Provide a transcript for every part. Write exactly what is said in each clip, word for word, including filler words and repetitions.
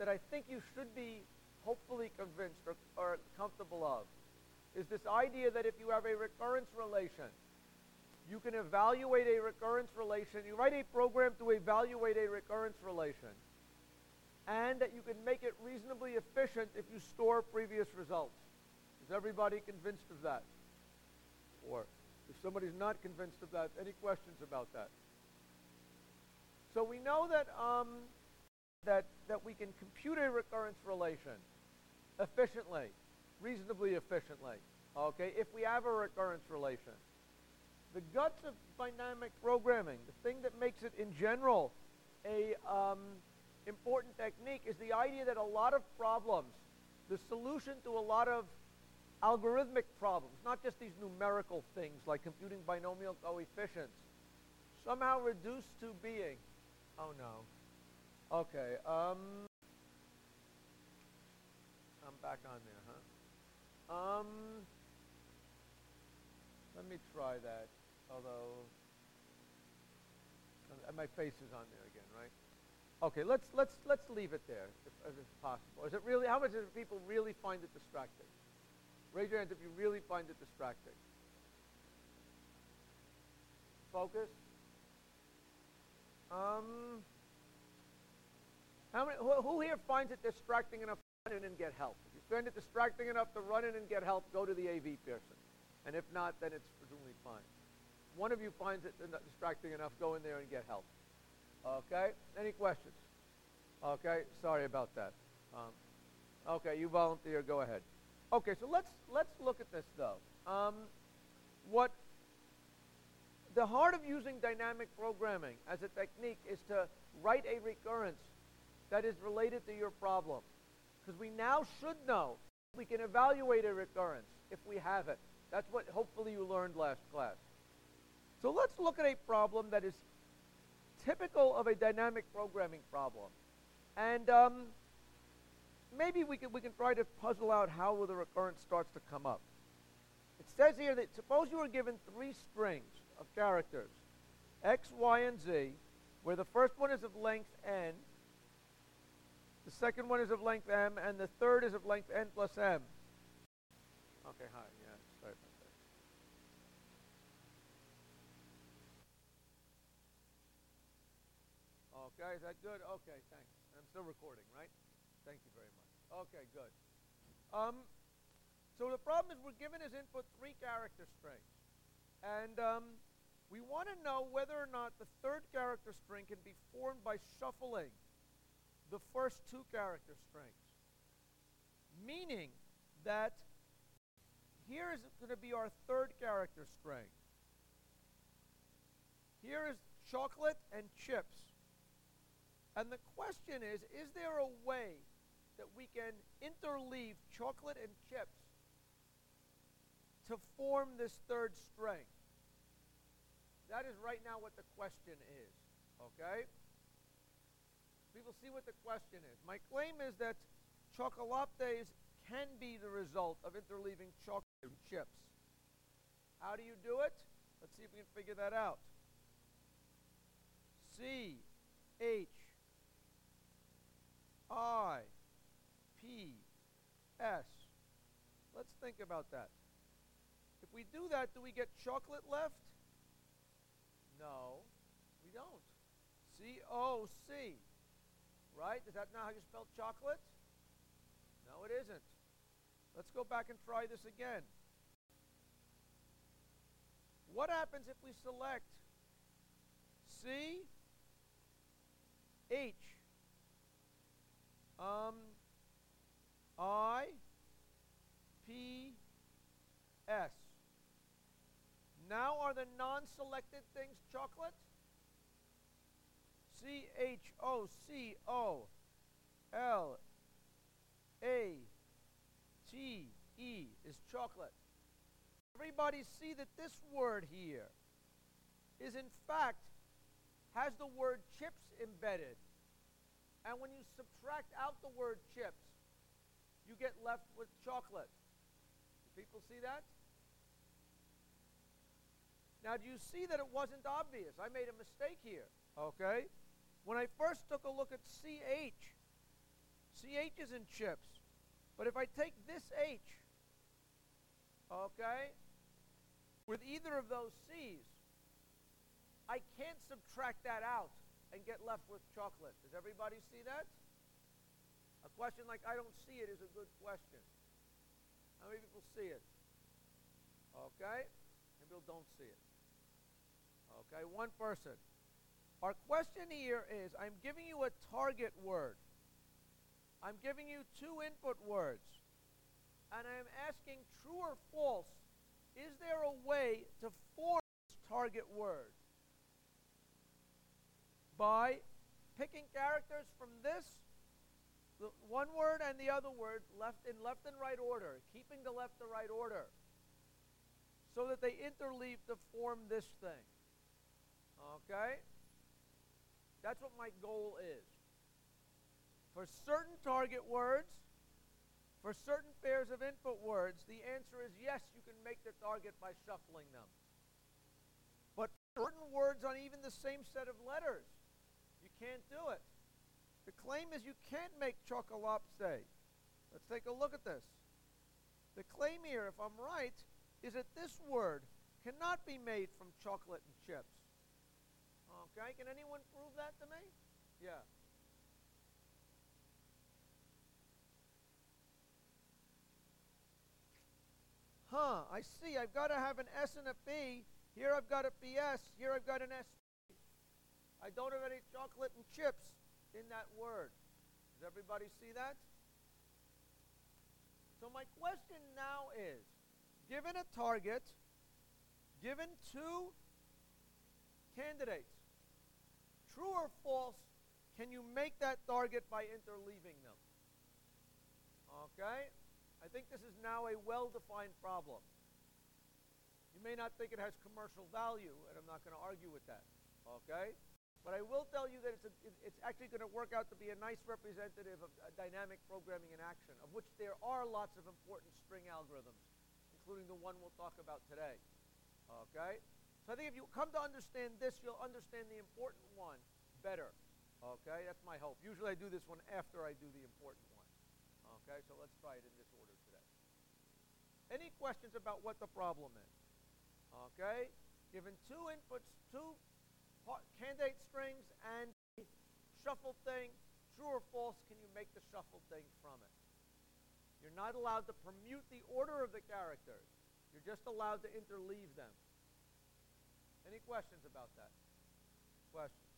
I think you should be hopefully convinced or, or comfortable of is this idea that if you have a recurrence relation, you can evaluate a recurrence relation. You write a program to evaluate a recurrence relation, and that you can make it reasonably efficient if you store previous results. Is everybody convinced of that? Or if somebody's not convinced of that, any questions about that? So we know that um, that that we can compute a recurrence relation efficiently, reasonably efficiently. Okay, if we have a recurrence relation. The guts of dynamic programming, the thing that makes it in general a um, important technique, is the idea that a lot of problems, the solution to a lot of algorithmic problems, not just these numerical things like computing binomial coefficients, somehow reduce to being. Oh no. Okay. Um, I'm back on there, huh? Um, let me try that. Although uh, my face is on there again, right? Okay, let's let's let's leave it there if, if it's possible. Is it really? How much do people really find it distracting? Raise your hands if you really find it distracting. Focus. Um. How many? Who, who here finds it distracting enough to run in and get help? If you find it distracting enough to run in and get help, go to the A V person. And if not, then it's presumably fine. One of you finds it distracting enough, go in there and get help. Okay? Any questions? Okay, sorry about that. Um, okay, you volunteer, go ahead. Okay, so let's let's look at this though. Um, what the heart of using dynamic programming as a technique is to write a recurrence that is related to your problem. Because we now should know we can evaluate a recurrence if we have it. That's what hopefully you learned last class. So let's look at a problem that is typical of a dynamic programming problem. And um, maybe we can, we can try to puzzle out how the recurrence starts to come up. It says here that suppose you were given three strings of characters, x, y, and z, where the first one is of length n, the second one is of length m, and the third is of length n plus m. Okay, hi, yeah, sorry about that. Okay, is that good? Okay, thanks. I'm still recording, right? Thank you very much. Okay, good. Um, so the problem is we're given as input three character strings. And um, we want to know whether or not the third character string can be formed by shuffling the first two character strings. Meaning that here is going to be our third character string. Here is chocolate and chips. And the question is, is there a way that we can interleave chocolate and chips to form this third string? That is right now what the question is, okay? People see what the question is. My claim is that chocolates can be the result of interleaving chocolate and chips. How do you do it? Let's see if we can figure that out. C, H, I, P, S. Let's think about that. If we do that, do we get chocolate left? No, we don't. C O C. Right? Is that not how you spell chocolate? No, it isn't. Let's go back and try this again. What happens if we select C, H, um, I, P, S? Now are the non-selected things chocolate? C H O C O L A T E is chocolate. Everybody see that this word here is in fact has the word chips embedded. And when you subtract out the word chips, you get left with chocolate. Do people see that? Now, do you see that it wasn't obvious? I made a mistake here, okay? When I first took a look at C H, C P H's in chips. But if I take this H, okay, with either of those C's, I can't subtract that out and get left with chocolate. Does everybody see that? A question like I don't see it is a good question. How many people see it? Okay? Maybe people don't see it. Okay, one person. Our question here is, I'm giving you a target word. I'm giving you two input words. And I'm asking true or false, is there a way to form this target word? By picking characters from this, the one word and the other word, left in left and right order, keeping the left and right order, so that they interleave to form this thing. Okay? That's what my goal is. For certain target words, for certain pairs of input words, the answer is yes, you can make the target by shuffling them. But certain words on even the same set of letters, you can't do it. The claim is you can't make chocolate. Let's take a look at this. The claim here, if I'm right, is that this word cannot be made from chocolate and chips. Okay, can anyone prove that to me? Yeah. Huh, I see. I've got to have an S and a P. Here I've got a P S. Here I've got an S P. I don't have any chocolate and chips in that word. Does everybody see that? So my question now is, given a target, given two candidates, true or false, can you make that target by interleaving them? Okay? I think this is now a well-defined problem. You may not think it has commercial value, and I'm not going to argue with that. Okay? But I will tell you that it's, a, it's actually going to work out to be a nice representative of uh, dynamic programming in action, of which there are lots of important string algorithms, including the one we'll talk about today. Okay? So I think if you come to understand this, you'll understand the important one better. Okay? That's my hope. Usually I do this one after I do the important one. Okay? So let's try it in this order today. Any questions about what the problem is? Okay? Given two inputs, two candidate strings and a shuffled thing, true or false, can you make the shuffled thing from it? You're not allowed to permute the order of the characters. You're just allowed to interleave them. Any questions about that? Questions?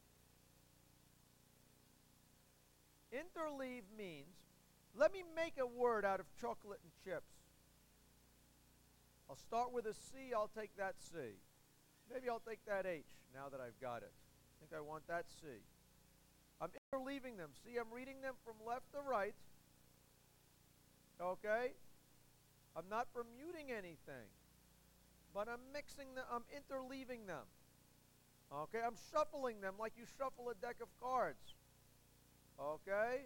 Interleave means, let me make a word out of chocolate and chips. I'll start with a C, I'll take that C. Maybe I'll take that H now that I've got it. I think I want that C. I'm interleaving them. See, I'm reading them from left to right. Okay? I'm not permuting anything. But I'm mixing them, I'm interleaving them. Okay? I'm shuffling them like you shuffle a deck of cards. Okay?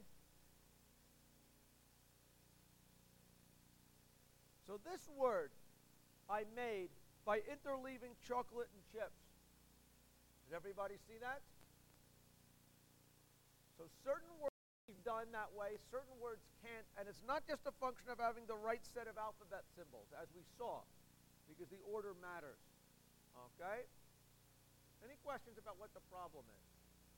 So this word I made by interleaving chocolate and chips. Does everybody see that? So certain words we've done that way, certain words can't, and it's not just a function of having the right set of alphabet symbols, as we saw, because the order matters. Okay? Any questions about what the problem is?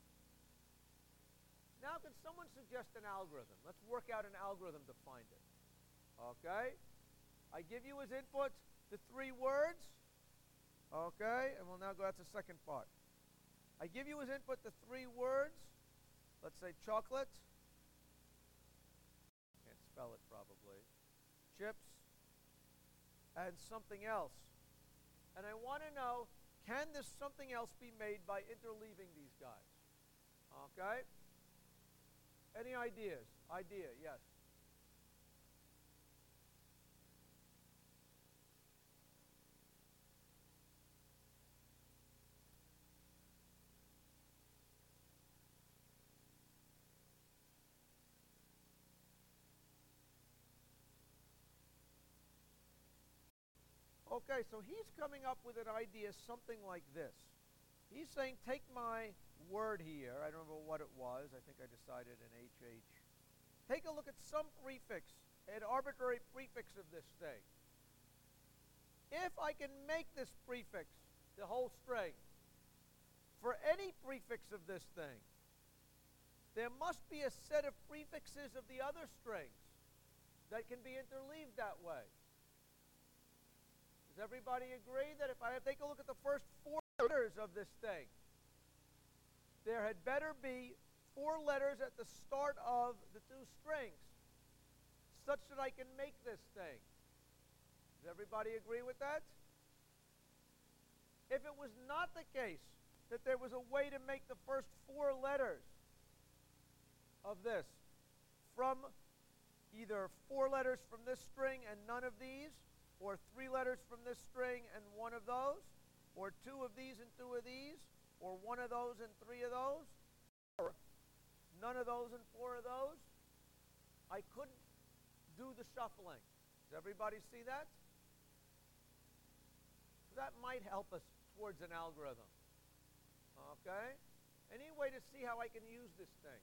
Now, can someone suggest an algorithm? Let's work out an algorithm to find it. Okay? I give you as input the three words. Okay? And we'll now go out to the second part. I give you as input the three words. Let's say chocolate. Can't spell it probably. Chips. And something else. And I want to know, can this something else be made by interleaving these guys? Okay? Any ideas? Idea, yes. Okay, so he's coming up with an idea something like this. He's saying, take my word here. I don't remember what it was. I think I decided an H H. take a look at some prefix, an arbitrary prefix of this thing. If I can make this prefix the whole string for any prefix of this thing, there must be a set of prefixes of the other strings that can be interleaved that way. Does everybody agree that if I take a look at the first four letters of this thing, there had better be four letters at the start of the two strings such that I can make this thing? Does everybody agree with that? If it was not the case that there was a way to make the first four letters of this from either four letters from this string and none of these, or three letters from this string and one of those, or two of these and two of these, or one of those and three of those, or none of those and four of those, I couldn't do the shuffling. Does everybody see that? That might help us towards an algorithm. Okay? Any way to see how I can use this thing?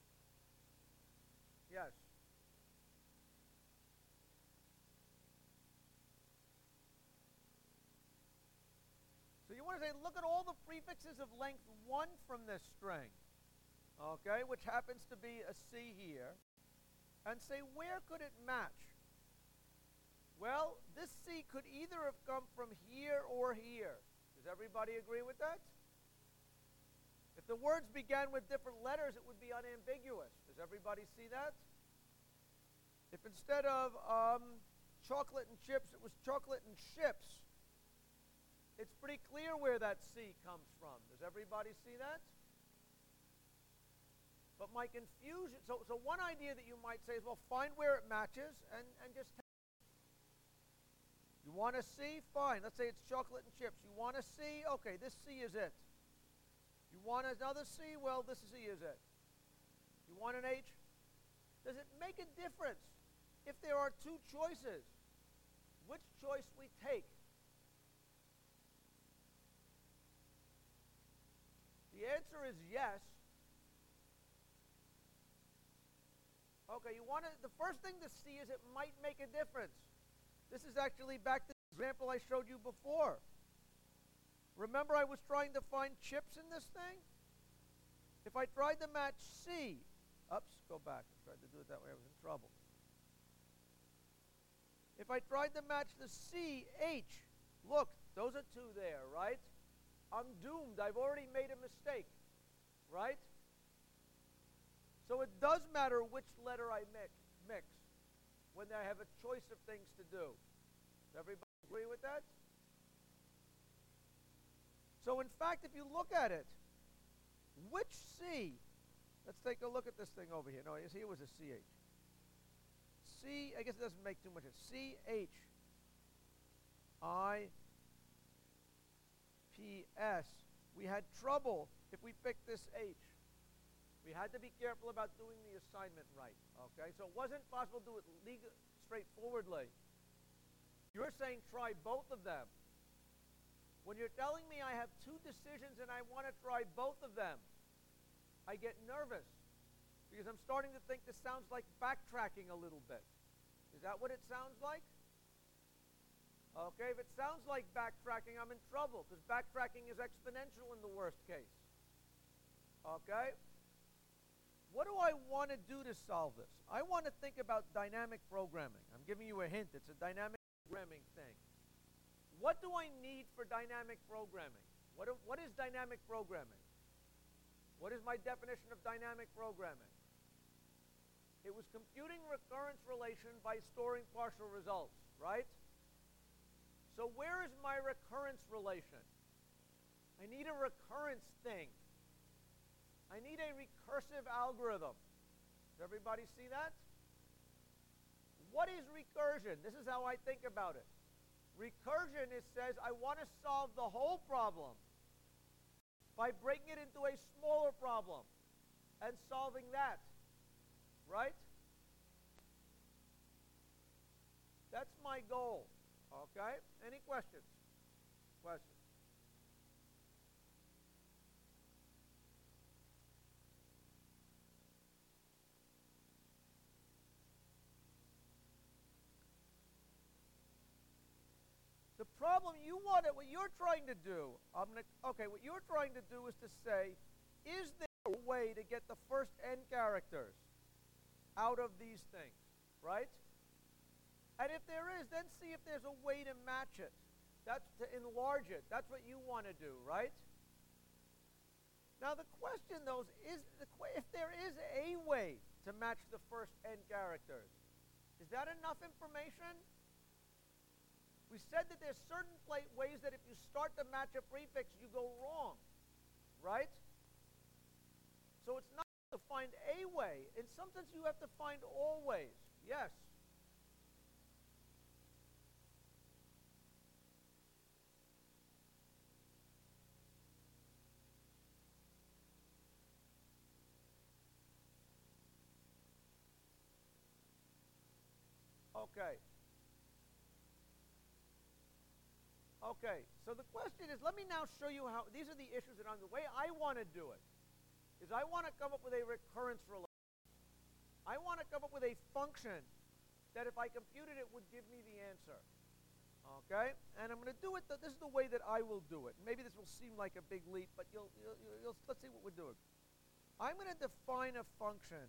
Yes. So you want to say, look at all the prefixes of length one from this string, okay, which happens to be a C here, and say, where could it match? Well, this C could either have come from here or here. Does everybody agree with that? If the words began with different letters, it would be unambiguous. Does everybody see that? If instead of um, chocolate and chips, it was chocolate and ships, it's pretty clear where that C comes from. Does everybody see that? But my confusion, so, so one idea that you might say is, well, find where it matches and, and just tell. You want a C? Fine. Let's say it's chocolate and chips. You want a C? Okay, this C is it. You want another C? Well, this C is it. You want an H? Does it make a difference if there are two choices, which choice we take? The answer is yes. Okay, you want to, the first thing to see is it might make a difference. This is actually back to the example I showed you before. Remember I was trying to find chips in this thing? If I tried to match C, oops, go back. I tried to do it that way, I was in trouble. If I tried to match the C, H, look, those are two there, right? I'm doomed. I've already made a mistake, right? So it does matter which letter I mix, mix when I have a choice of things to do. Does everybody agree with that? So in fact, if you look at it, which C, let's take a look at this thing over here. No, you see it was a C H. C, I guess it doesn't make too much sense. C H I P S. We had trouble if we picked this H. We had to be careful about doing the assignment right, okay? So it wasn't possible to do it legal, straightforwardly. You're saying try both of them. When you're telling me I have two decisions and I want to try both of them, I get nervous because I'm starting to think this sounds like backtracking a little bit. Is that what it sounds like? Okay, if it sounds like backtracking, I'm in trouble because backtracking is exponential in the worst case. Okay? What do I want to do to solve this? I want to think about dynamic programming. I'm giving you a hint. It's a dynamic programming thing. What do I need for dynamic programming? What, do, what is dynamic programming? What is my definition of dynamic programming? It was computing recurrence relation by storing partial results, right? So where is my recurrence relation? I need a recurrence thing. I need a recursive algorithm. Does everybody see that? What is recursion? This is how I think about it. Recursion is says I want to solve the whole problem by breaking it into a smaller problem and solving that. Right? That's my goal. Okay? Any questions? Questions? problem you want it, what you're trying to do, I'm gonna, okay, what you're trying to do is to say, is there a way to get the first n characters out of these things, right? And if there is, then see if there's a way to match it. That's to enlarge it. That's what you want to do, right? Now the question, though, is the, if there is a way to match the first n characters, is that enough information? We said that there's certain ways that if you start to match a prefix, you go wrong, right? So it's not to find a way. In some sense, you have to find all ways. Yes? Okay. Okay, so the question is, let me now show you how, these are the issues that I'm, the way I want to do it, is I want to come up with a recurrence relation. I want to come up with a function that if I computed it would give me the answer. Okay, and I'm going to do it, th this is the way that I will do it. Maybe this will seem like a big leap, but you'll, you'll, you'll, let's see what we're doing. I'm going to define a function,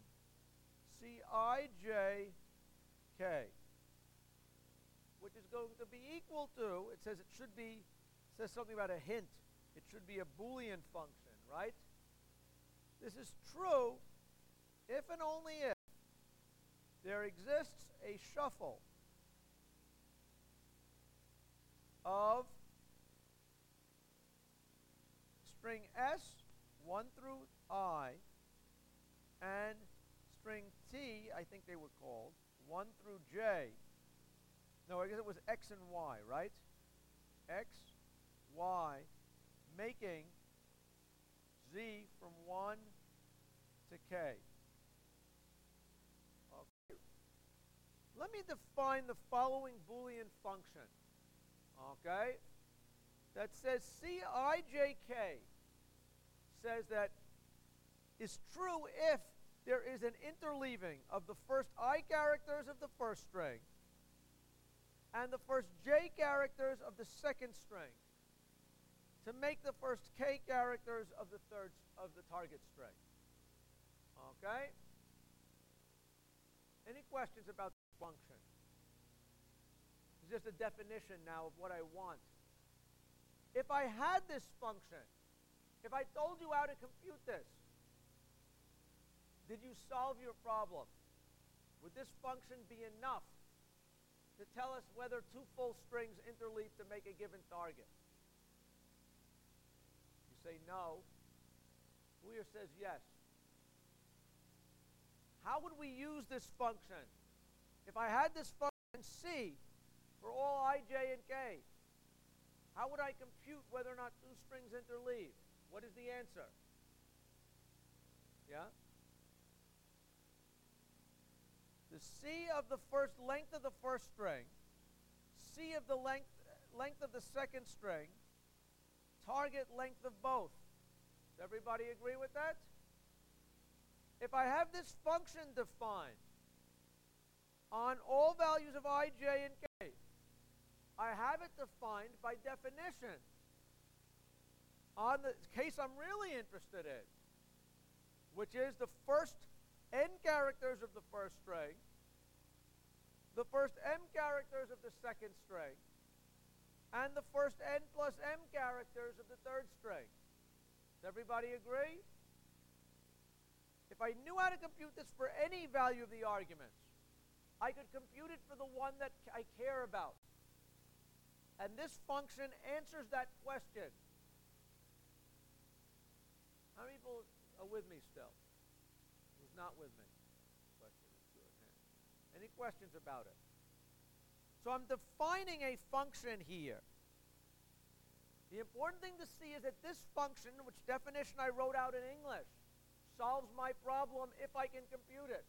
Cij k, which is going to be equal to, it says it should be, it says something about a hint. It should be a Boolean function, right? This is true if and only if there exists a shuffle of string S, one through I, and string T, I think they were called, one through J. No, I guess it was X and Y, right? X, Y, making Z from one to K. Okay. Let me define the following Boolean function. Okay? That says Cij k says that is true if there is an interleaving of the first I characters of the first string and the first j characters of the second string to make the first k characters of the third of the target string. Okay? Any questions about the function? It's just a definition now of what I want. If I had this function, if I told you how to compute this, did you solve your problem? Would this function be enough to tell us whether two full strings interleave to make a given target? You say no. Who here says yes? How would we use this function? If I had this function C for all I, j, and k, how would I compute whether or not two strings interleave? What is the answer? Yeah? The C of the first length of the first string, C of the length, length of the second string, target length of both. Does everybody agree with that? If I have this function defined on all values of I, j, and k, I have it defined by definition on the case I'm really interested in, which is the first n characters of the first string, the first m characters of the second string, and the first n plus m characters of the third string. Does everybody agree? If I knew how to compute this for any value of the arguments, I could compute it for the one that I care about. And this function answers that question. How many people are with me still? Who's not with me? Question is good. Any questions about it? So I'm defining a function here. The important thing to see is that this function, which definition I wrote out in English, solves my problem if I can compute it.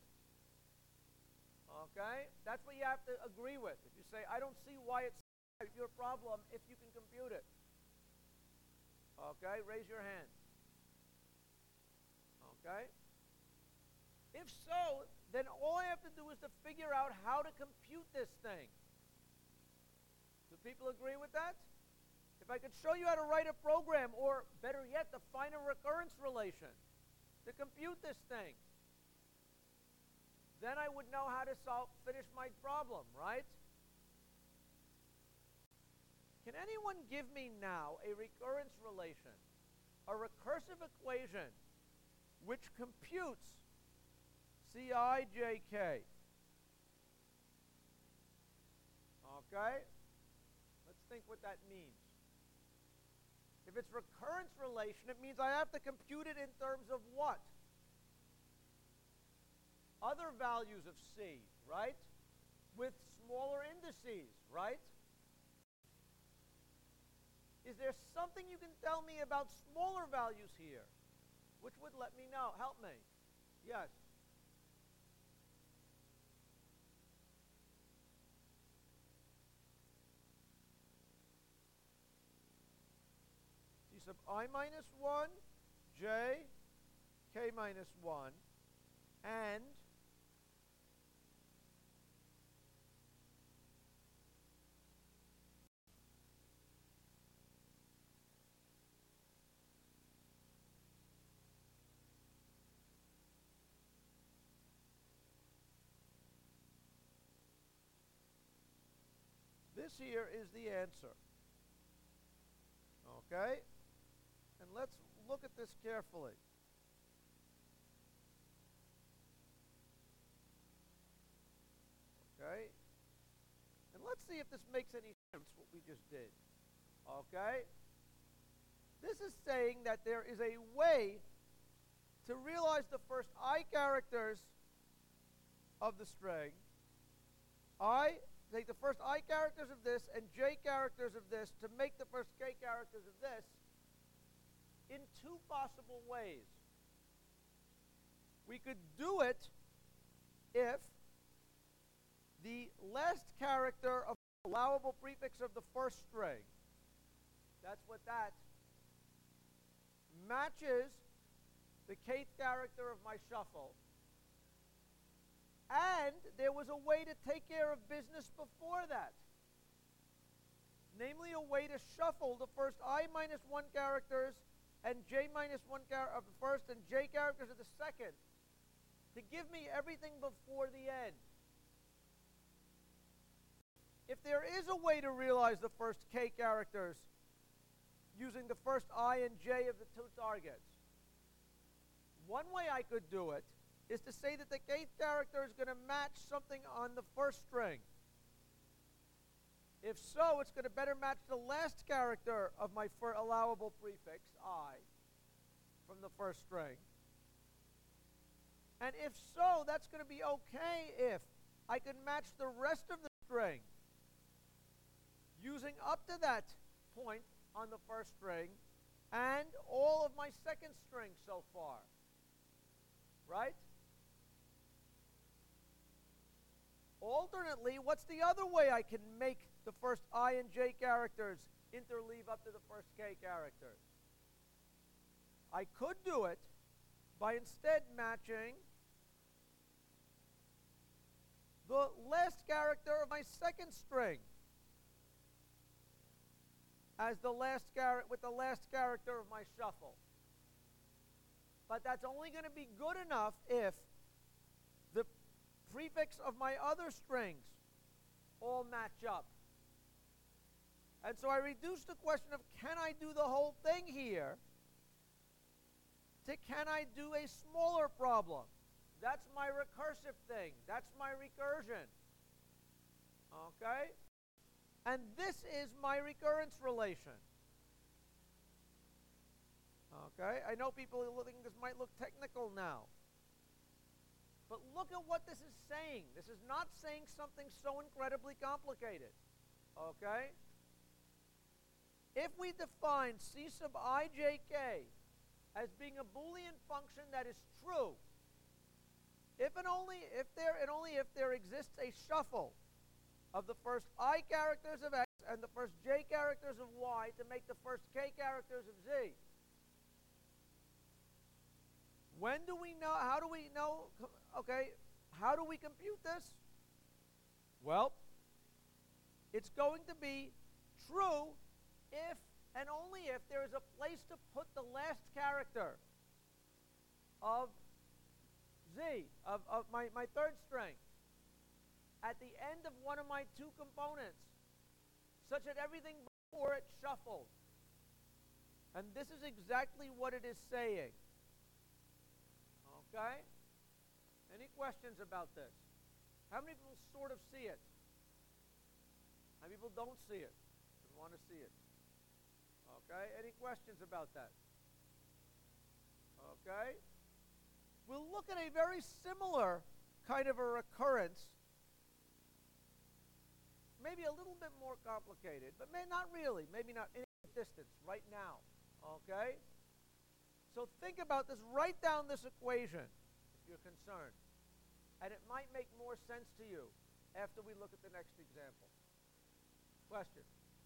Okay? That's what you have to agree with. If you say, I don't see why it's your problem if you can compute it. Okay? Raise your hand. Okay? If so, then all I have to do is to figure out how to compute this thing. To People agree with that? If I could show you how to write a program, or better yet, to find a recurrence relation to compute this thing, then I would know how to solve, finish my problem, right? Can anyone give me now a recurrence relation, a recursive equation, which computes Cij. Okay? Let's think what that means. If it's recurrence relation, it means I have to compute it in terms of what? Other values of C, right? With smaller indices, right? Is there something you can tell me about smaller values here, which would let me know? Help me. Yes. C sub I minus one, j, k minus one, and this here is the answer. Okay? And let's look at this carefully. Okay? And let's see if this makes any sense, what we just did. Okay? This is saying that there is a way to realize the first I characters of the string. I take the first I characters of this and j characters of this to make the first k characters of this in two possible ways. We could do it if the last character of the allowable prefix of the first string, that's what that, matches the kth character of my shuffle. And there was a way to take care of business before that. Namely, a way to shuffle the first I minus one characters and j minus one character of the first and j characters of the second to give me everything before the end. If there is a way to realize the first k characters using the first I and j of the two targets, one way I could do it is to say that the kth character is going to match something on the first string. If so, it's going to better match the last character of my allowable prefix, I, from the first string. And if so, that's going to be okay if I can match the rest of the string using up to that point on the first string and all of my second string so far. Right? Alternately, what's the other way I can make the first I and j characters interleave up to the first k characters? I could do it by instead matching the last character of my second string as the last character with the last character of my shuffle. But that's only going to be good enough if the prefix of my other strings all match up. And so I reduced the question of can I do the whole thing here to can I do a smaller problem? That's my recursive thing. That's my recursion. Okay? And this is my recurrence relation. Okay? I know people are think this might look technical now. But look at what this is saying. This is not saying something so incredibly complicated. Okay? If we define C sub ijk as being a Boolean function that is true, if and only if there and only if there exists a shuffle of the first I characters of x and the first j characters of y to make the first k characters of z. When do we know, how do we know, okay, how do we compute this? Well, it's going to be True if and only if there is a place to put the last character of Z, of, of my, my third string, at the end of one of my two components, such that everything before it shuffles. And this is exactly what it is saying. Okay? Any questions about this? How many people sort of see it? How many people don't see it and want to see it? Okay? Any questions about that? Okay? We'll look at a very similar kind of a recurrence, maybe a little bit more complicated, but may not really, maybe not in distance right now. Okay? So think about this, write down this equation if you're concerned. And it might make more sense to you after we look at the next example. Question?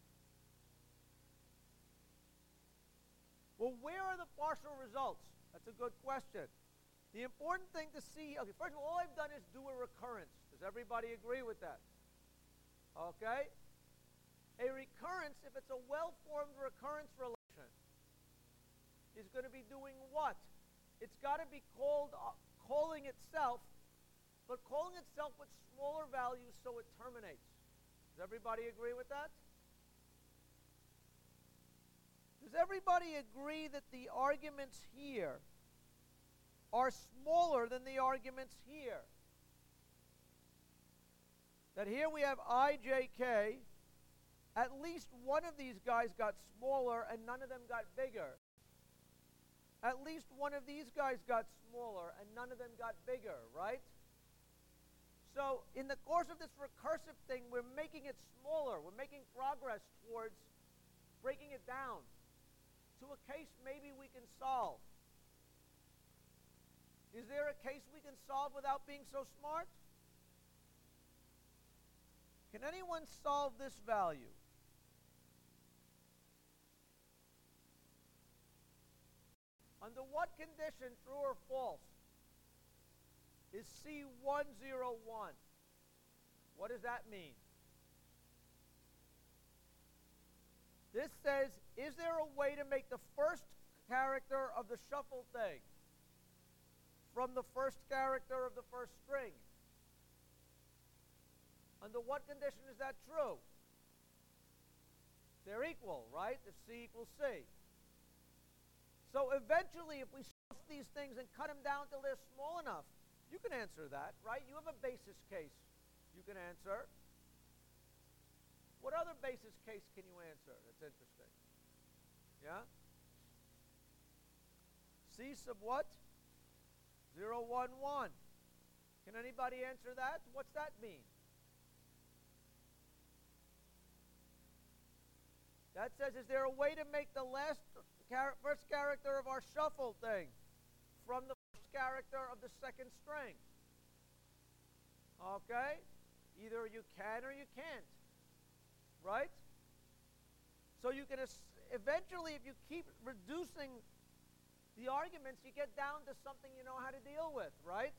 Well, where are the partial results? That's a good question. The important thing to see, okay, first of all, all I've done is do a recurrence. Does everybody agree with that? Okay? A recurrence, if it's a well-formed recurrence relation, is going to be doing what? It's got to be called, uh, calling itself, but calling itself with smaller values so it terminates. Does everybody agree with that? Does everybody agree that the arguments here are smaller than the arguments here? That here we have I, J, K. At least one of these guys got smaller and none of them got bigger. At least one of these guys got smaller and none of them got bigger, right? So in the course of this recursive thing, we're making it smaller. We're making progress towards breaking it down to a case maybe we can solve. Is there a case we can solve without being so smart? Can anyone solve this value? Under what condition, true or false, is C one zero one? What does that mean? This says, is there a way to make the first character of the shuffle thing from the first character of the first string? Under what condition is that true? They're equal, right? If C equals C. So eventually, if we stuff these things and cut them down till they're small enough, you can answer that, right? You have a basis case you can answer. What other basis case can you answer? That's interesting. Yeah? C sub what? zero, one, one. Can anybody answer that? What's that mean? That says, is there a way to make the last char- first character of our shuffle thing from the first character of the second string? Okay? Either you can or you can't. Right? So you can, eventually, if you keep reducing the arguments, you get down to something you know how to deal with, right?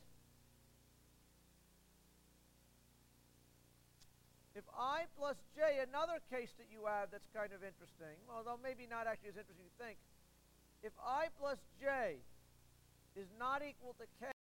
If I plus j, another case that you have that's kind of interesting, although maybe not actually as interesting as you think, if I plus j is not equal to k,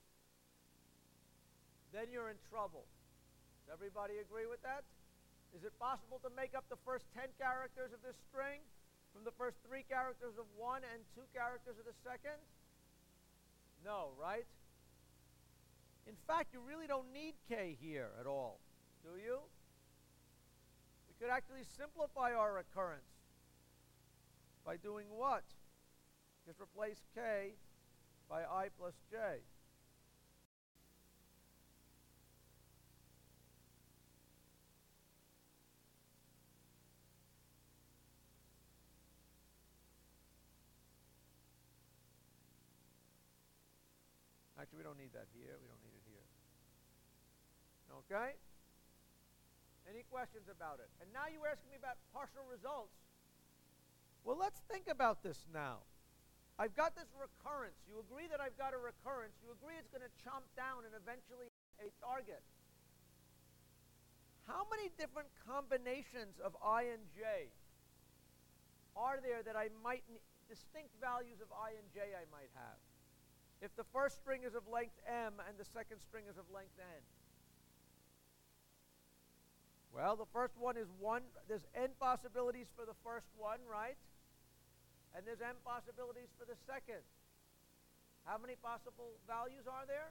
then you're in trouble. Does everybody agree with that? Is it possible to make up the first ten characters of this string from the first three characters of one and two characters of the second? No, right? In fact, you really don't need k here at all, do you? We could actually simplify our recurrence by doing what? Just replace k by I plus j. Actually, we don't need that here. We don't need it here. Okay? Any questions about it? And now you were asking me about partial results. Well, let's think about this now. I've got this recurrence. You agree that I've got a recurrence. You agree it's going to chomp down and eventually a target. how many different combinations of I and j are there that I might, distinct values of I and j I might have? If the first string is of length m and the second string is of length n. Well, the first one is one, there's n possibilities for the first one, right? And there's n possibilities for the second. How many possible values are there?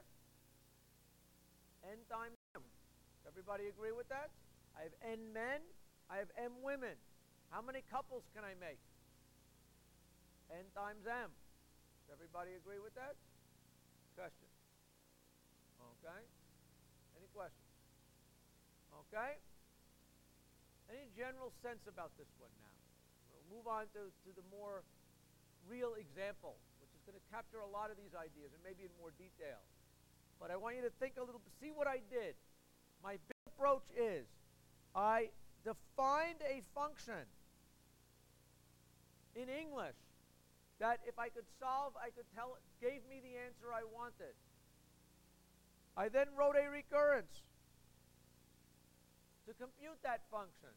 N times m. Does everybody agree with that? I have n men, I have m women. How many couples can I make? N times m. Does everybody agree with that? Question. Okay. Any questions? Okay. Any general sense about this one now? We'll move on to, to the more real example, which is going to capture a lot of these ideas and maybe in more detail. But I want you to think a little, see what I did. My big approach is I defined a function in English that if I could solve, I could tell, gave me the answer I wanted. I then wrote a recurrence to compute that function.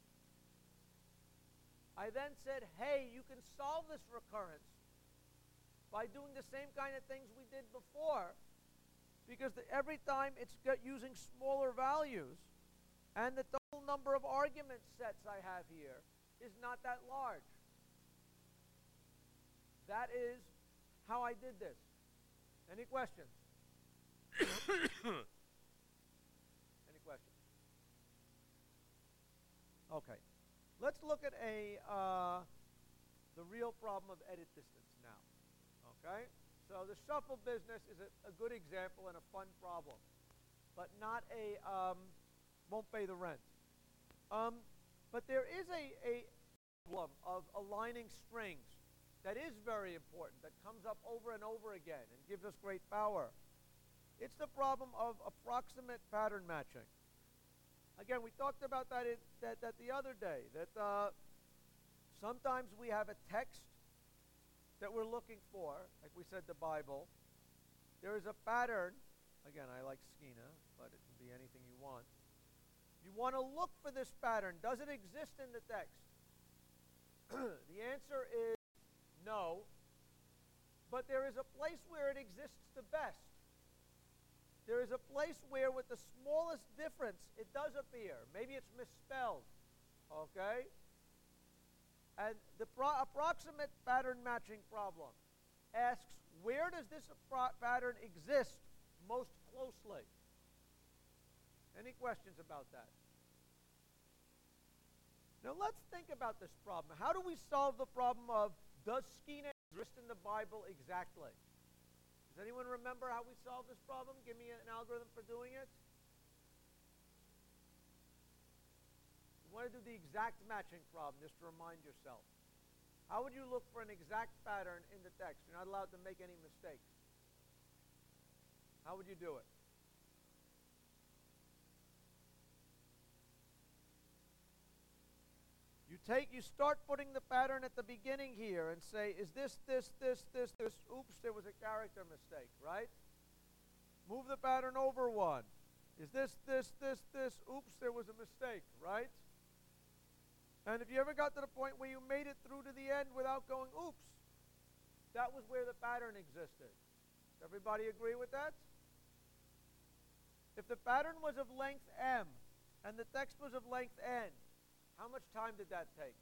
I then said, hey, you can solve this recurrence by doing the same kind of things we did before, because the, every time it's got using smaller values, and the total number of argument sets I have here is not that large. That is how I did this. Any questions? Any questions? Okay. Let's look at a uh, the real problem of edit distance now. Okay? So the shuffle business is a, a good example and a fun problem, but not a um, won't pay the rent. Um, but there is a, a problem of aligning strings that is very important, that comes up over and over again and gives us great power. It's the problem of approximate pattern matching. Again, we talked about that, in, that, that the other day, that uh, sometimes we have a text that we're looking for, like we said the Bible. There is a pattern. Again, I like Skeena, but it can be anything you want. You want to look for this pattern. Does it exist in the text? The answer is no, but there is a place where it exists the best. There is a place where with the smallest difference it does appear. Maybe it's misspelled, okay? And the pro approximate pattern matching problem asks, where does this pattern exist most closely? Any questions about that? Now let's think about this problem. How do we solve the problem of, does Skeena exist in the Bible exactly? Does anyone remember how we solved this problem? Give me an algorithm for doing it. You want to do the exact matching problem, just to remind yourself. How would you look for an exact pattern in the text? You're not allowed to make any mistakes. How would you do it? You take, you start putting the pattern at the beginning here and say, is this, this, this, this, this? Oops, there was a character mistake, right? Move the pattern over one. Is this, this, this, this? Oops, there was a mistake, right? And if you ever got to the point where you made it through to the end without going, oops, that was where the pattern existed. Does everybody agree with that? If the pattern was of length m and the text was of length n, how much time did that take?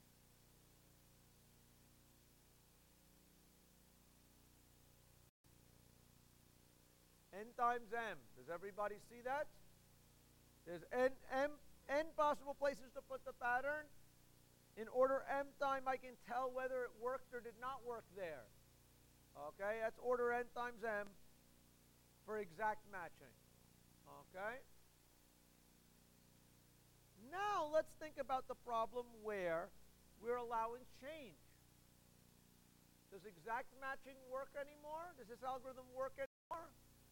N times m. Does everybody see that? There's n, m, n possible places to put the pattern. In order m time, I can tell whether it worked or did not work there. Okay, that's order n times m for exact matching. Okay? Now let's think about the problem where we're allowing change. Does exact matching work anymore? Does this algorithm work anymore?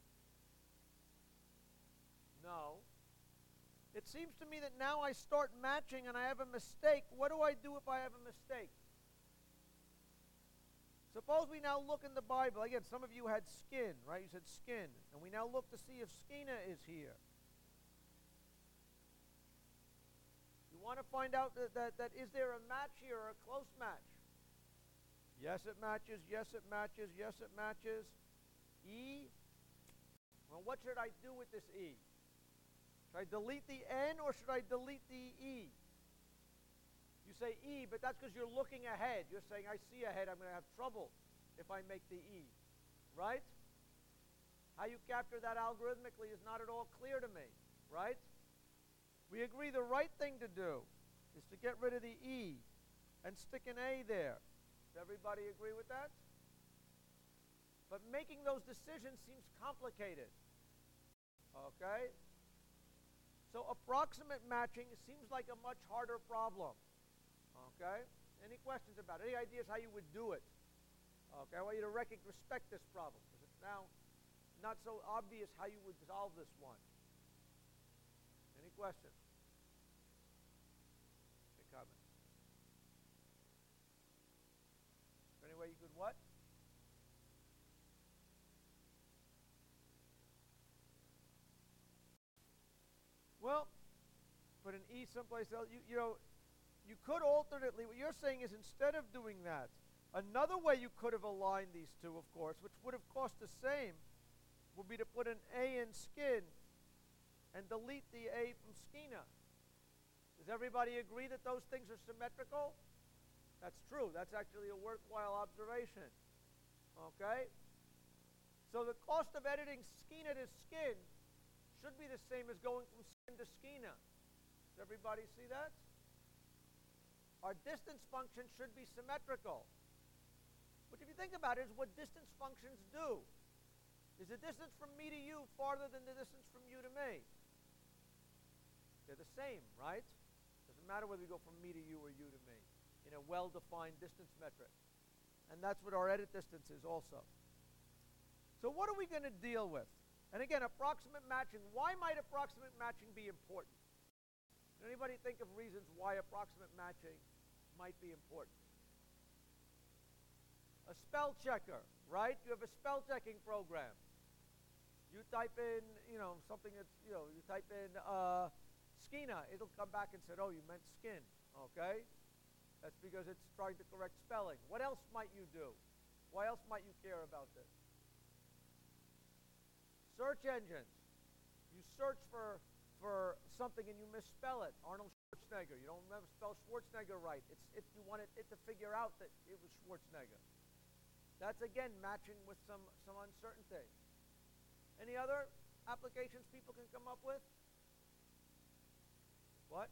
No. It seems to me that now I start matching and I have a mistake. What do I do if I have a mistake? Suppose we now look in the Bible. Again, some of you had skin, right? You said skin. And we now look to see if Skeena is here. want to find out that, that, that is there a match here or a close match? Yes, it matches. Yes, it matches. Yes, it matches. E. Well, what should I do with this E? Should I delete the N or should I delete the E? You say E, but that's because you're looking ahead. You're saying, I see ahead. I'm going to have trouble if I make the E. Right? How you capture that algorithmically is not at all clear to me. Right? We agree the right thing to do is to get rid of the E and stick an A there. Does everybody agree with that? But making those decisions seems complicated. Okay? So approximate matching seems like a much harder problem. Okay? Any questions about it? Any ideas how you would do it? Okay, I want you to rec- respect this problem because it's now not so obvious how you would solve this one. Any questions? Any comments? Is there any way you could what? Well, put an E someplace else. You, you know, you could alternately, what you're saying is instead of doing that, another way you could have aligned these two, of course, which would have cost the same, would be to put an A in skin and delete the A from skina. Does everybody agree that those things are symmetrical? That's true. That's actually a worthwhile observation. Okay? So the cost of editing skina to skin should be the same as going from skin to skina. Does everybody see that? Our distance function should be symmetrical. Which, if you think about it, is what distance functions do. Is the distance from me to you farther than the distance from you to me? They're the same, right? Doesn't matter whether we go from me to you or you to me in a well-defined distance metric. And that's what our edit distance is also. So what are we going to deal with? And again, approximate matching. Why might approximate matching be important? Can anybody think of reasons why approximate matching might be important? A spell checker, right? You have a spell checking program. You type in, you know, something that's, you know, you type in uh, skina. It'll come back and say, oh, you meant skin, okay? That's because it's trying to correct spelling. What else might you do? Why else might you care about this? Search engines. You search for, for something and you misspell it. Arnold Schwarzenegger. You don't remember spell Schwarzenegger right. It's, it, you want it, it to figure out that it was Schwarzenegger. That's, again, matching with some, some uncertainty. Any other applications people can come up with? What?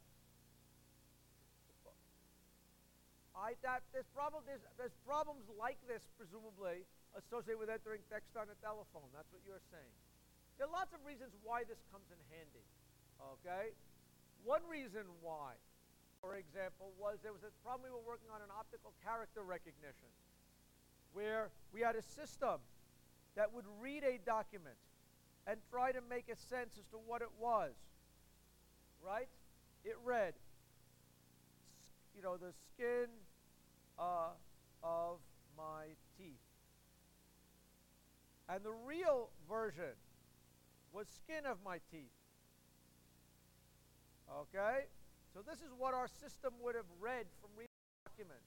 I, that, there's, problem, there's, there's problems like this, presumably, associated with entering text on a telephone. That's what you're saying. There are lots of reasons why this comes in handy. Okay? One reason why, for example, was there was a problem we were working on in optical character recognition, where we had a system that would read a document and try to make a sense as to what it was. Right? It read, you know, the skin uh, of my teeth. And the real version was skin of my teeth. Okay? So this is what our system would have read from reading the document.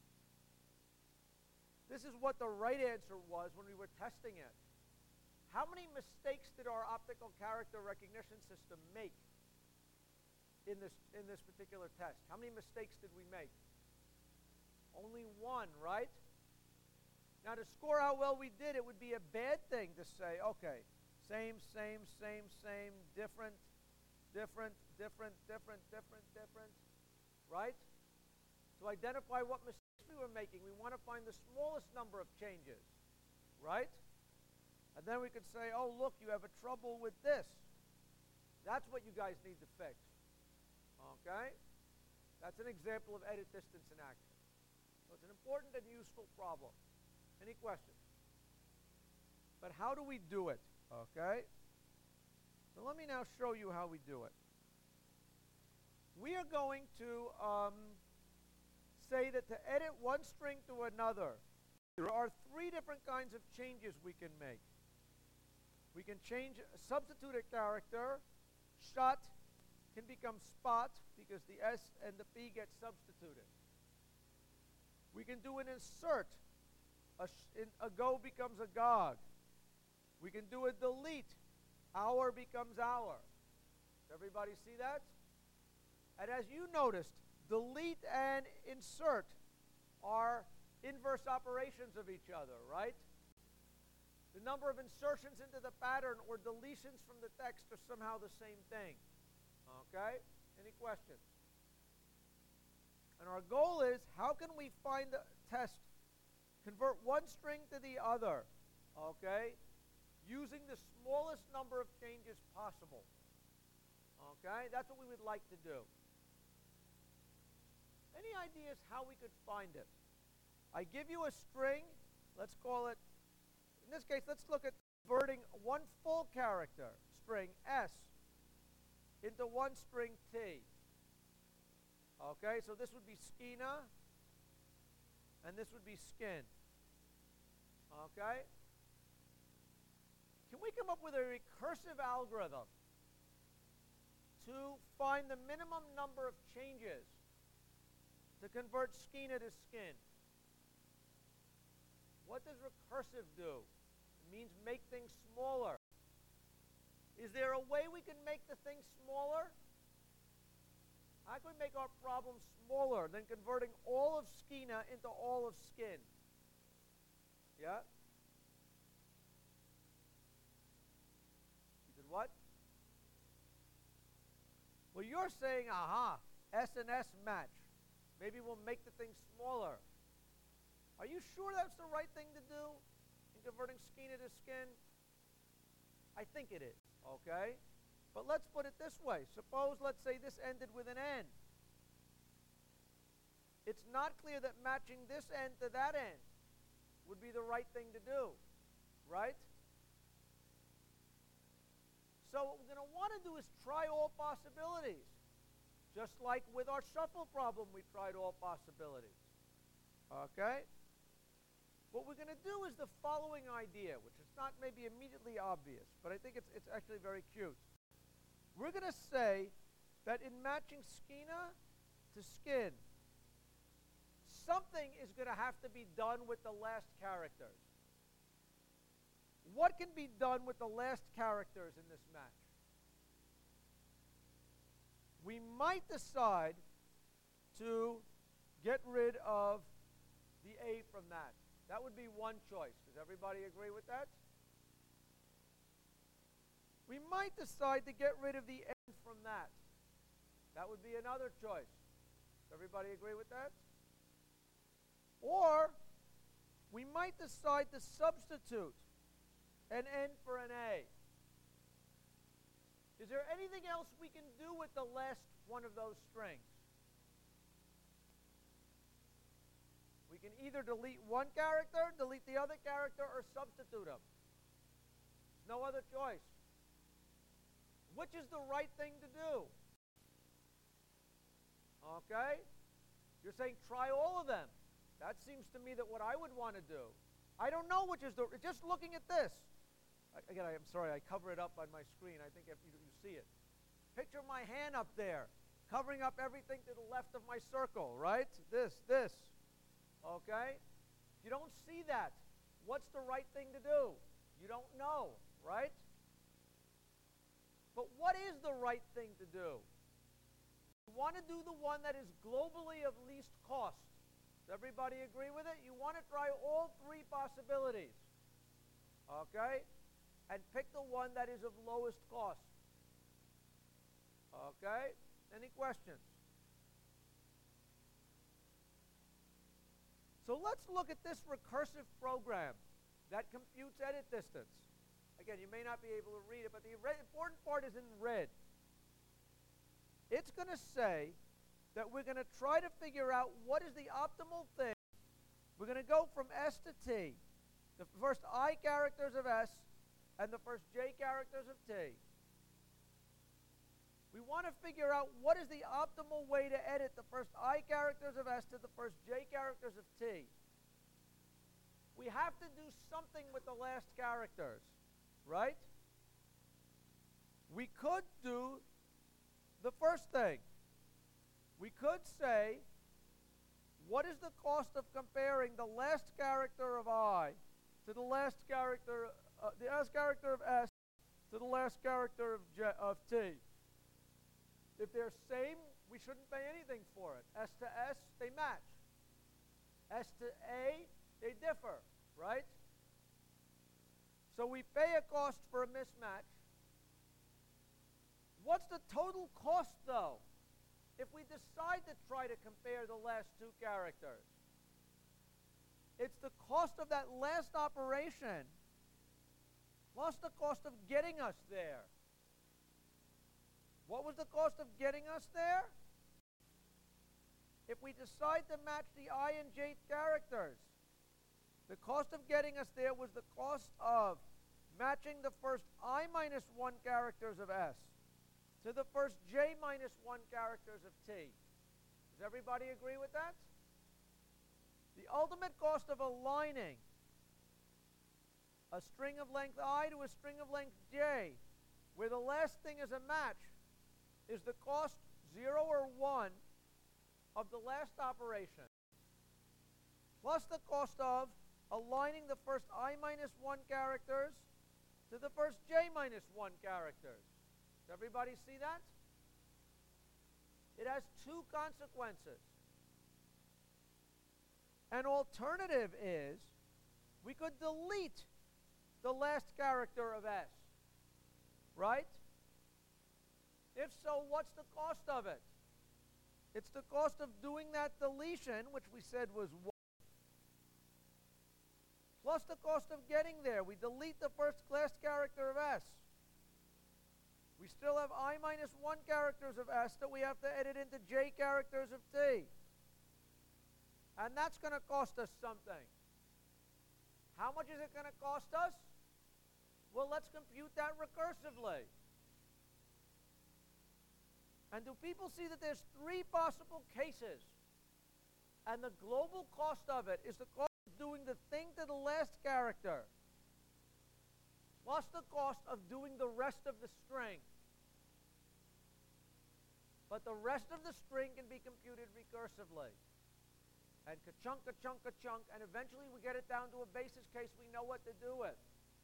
This is what the right answer was when we were testing it. How many mistakes did our optical character recognition system make in this, in this particular test? How many mistakes did we make? Only one, right? Now, to score how well we did, it would be a bad thing to say, okay, same, same, same, same, different, different, different, different, different, different, right? To identify what mistakes we were making, we want to find the smallest number of changes, right? And then we could say, oh, look, you have a trouble with this. That's what you guys need to fix, okay? That's an example of edit distance in action. So it's an important and useful problem. Any questions? But how do we do it? Okay? So let me now show you how we do it. We are going to um, say that to edit one string to another, there are three different kinds of changes we can make. We can change, substitute a character, shut, can become spot because the S and the P get substituted. We can do an insert. A, sh- in, a go becomes a gog. We can do a delete. Our becomes our. Does everybody see that? And as you noticed, delete and insert are inverse operations of each other, right? The number of insertions into the pattern or deletions from the text are somehow the same thing. Okay? Any questions? And our goal is, how can we find the test, convert one string to the other, okay, using the smallest number of changes possible. Okay? That's what we would like to do. Any ideas how we could find it? I give you a string, let's call it, in this case, let's look at converting one full character, string S, into one string T. Okay, so this would be skina, and this would be skin. Okay? Can we come up with a recursive algorithm to find the minimum number of changes to convert skina to skin? What does recursive do? It means make things smaller. Is there a way we can make the thing smaller? How can we make our problem smaller than converting all of skina into all of skin? Yeah? You said what? Well, you're saying, aha, S and S match. Maybe we'll make the thing smaller. Are you sure that's the right thing to do in converting skina to skin? I think it is, okay? But let's put it this way. Suppose, let's say, this ended with an N. It's not clear that matching this end to that end would be the right thing to do, right? So what we're going to want to do is try all possibilities. Just like with our shuffle problem, we tried all possibilities. Okay? What we're going to do is the following idea, which is not maybe immediately obvious, but I think it's, it's actually very cute. We're going to say that in matching skina to skin, something is going to have to be done with the last characters. What can be done with the last characters in this match? We might decide to get rid of the A from that. That would be one choice. Does everybody agree with that? We might decide to get rid of the N from that. That would be another choice. Does everybody agree with that? Or we might decide to substitute an N for an A. Is there anything else we can do with the last one of those strings? We can either delete one character, delete the other character, or substitute them. There's no other choice. Which is the right thing to do? Okay? You're saying try all of them. That seems to me that what I would want to do. I don't know which is the, just looking at this. Again, I am sorry, I cover it up on my screen. I think if you, you see it. Picture my hand up there, covering up everything to the left of my circle, right? This, this. Okay? You don't see that. What's the right thing to do? You don't know, right? But what is the right thing to do? You want to do the one that is globally of least cost. Does everybody agree with it? You want to try all three possibilities. Okay? And pick the one that is of lowest cost. Okay? Any questions? So let's look at this recursive program that computes edit distance. Again, you may not be able to read it, but the important part is in red. It's going to say that we're going to try to figure out what is the optimal thing. We're going to go from S to T, the first I characters of S and the first J characters of T. We want to figure out what is the optimal way to edit the first I characters of S to the first J characters of T. We have to do something with the last characters, right? We could do the first first thing. We could say, what is the cost of comparing the last character of I to the last character, uh, the last character of S to the last character of, J, of T? If they're same, we shouldn't pay anything for it. S to S, they match. S to A, they differ, right? So we pay a cost for a mismatch. What's the total cost, though, if we decide to try to compare the last two characters? It's the cost of that last operation plus the cost of getting us there. What was the cost of getting us there? If we decide to match the I and J characters, the cost of getting us there was the cost of matching the first I minus one characters of S to the first J minus one characters of T. Does everybody agree with that? The ultimate cost of aligning a string of length I to a string of length J, where the last thing is a match, is the cost zero or one of the last operation, plus the cost of aligning the first I minus one characters to the first J minus one characters. Does everybody see that? It has two consequences. An alternative is we could delete the last character of S, right? If so, what's the cost of it? It's the cost of doing that deletion, which we said was one, plus the cost of getting there. We delete the first last character of S. We still have I minus one characters of S that we have to edit into J characters of T. And that's going to cost us something. How much is it going to cost us? Well, let's compute that recursively. And do people see that there's three possible cases? And the global cost of it is the cost of doing the thing to the last character, plus the cost of doing the rest of the string. But the rest of the string can be computed recursively. And ka-chunk, ka-chunk, ka-chunk, and eventually we get it down to a basis case we know what to do with.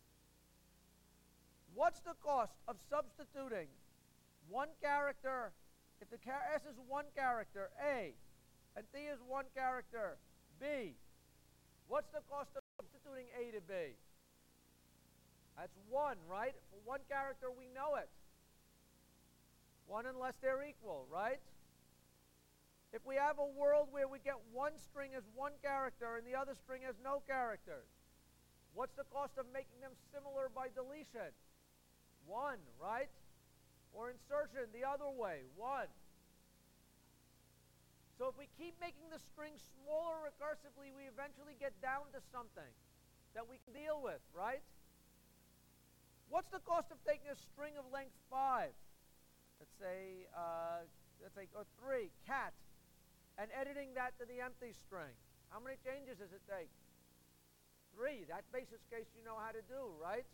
What's the cost of substituting one character, if the char S is one character, A, and T is one character, B? What's the cost of substituting A to B? That's one, right? For one character, we know it. One unless they're equal, right? If we have a world where we get one string as one character and the other string as no characters, what's the cost of making them similar by deletion? One, right? Or insertion the other way, one. So if we keep making the string smaller recursively, we eventually get down to something that we can deal with, right? What's the cost of taking a string of length five, let's say, uh, let's say, or three, cat, and editing that to the empty string? How many changes does it take? Three. That basis case you know how to do, right?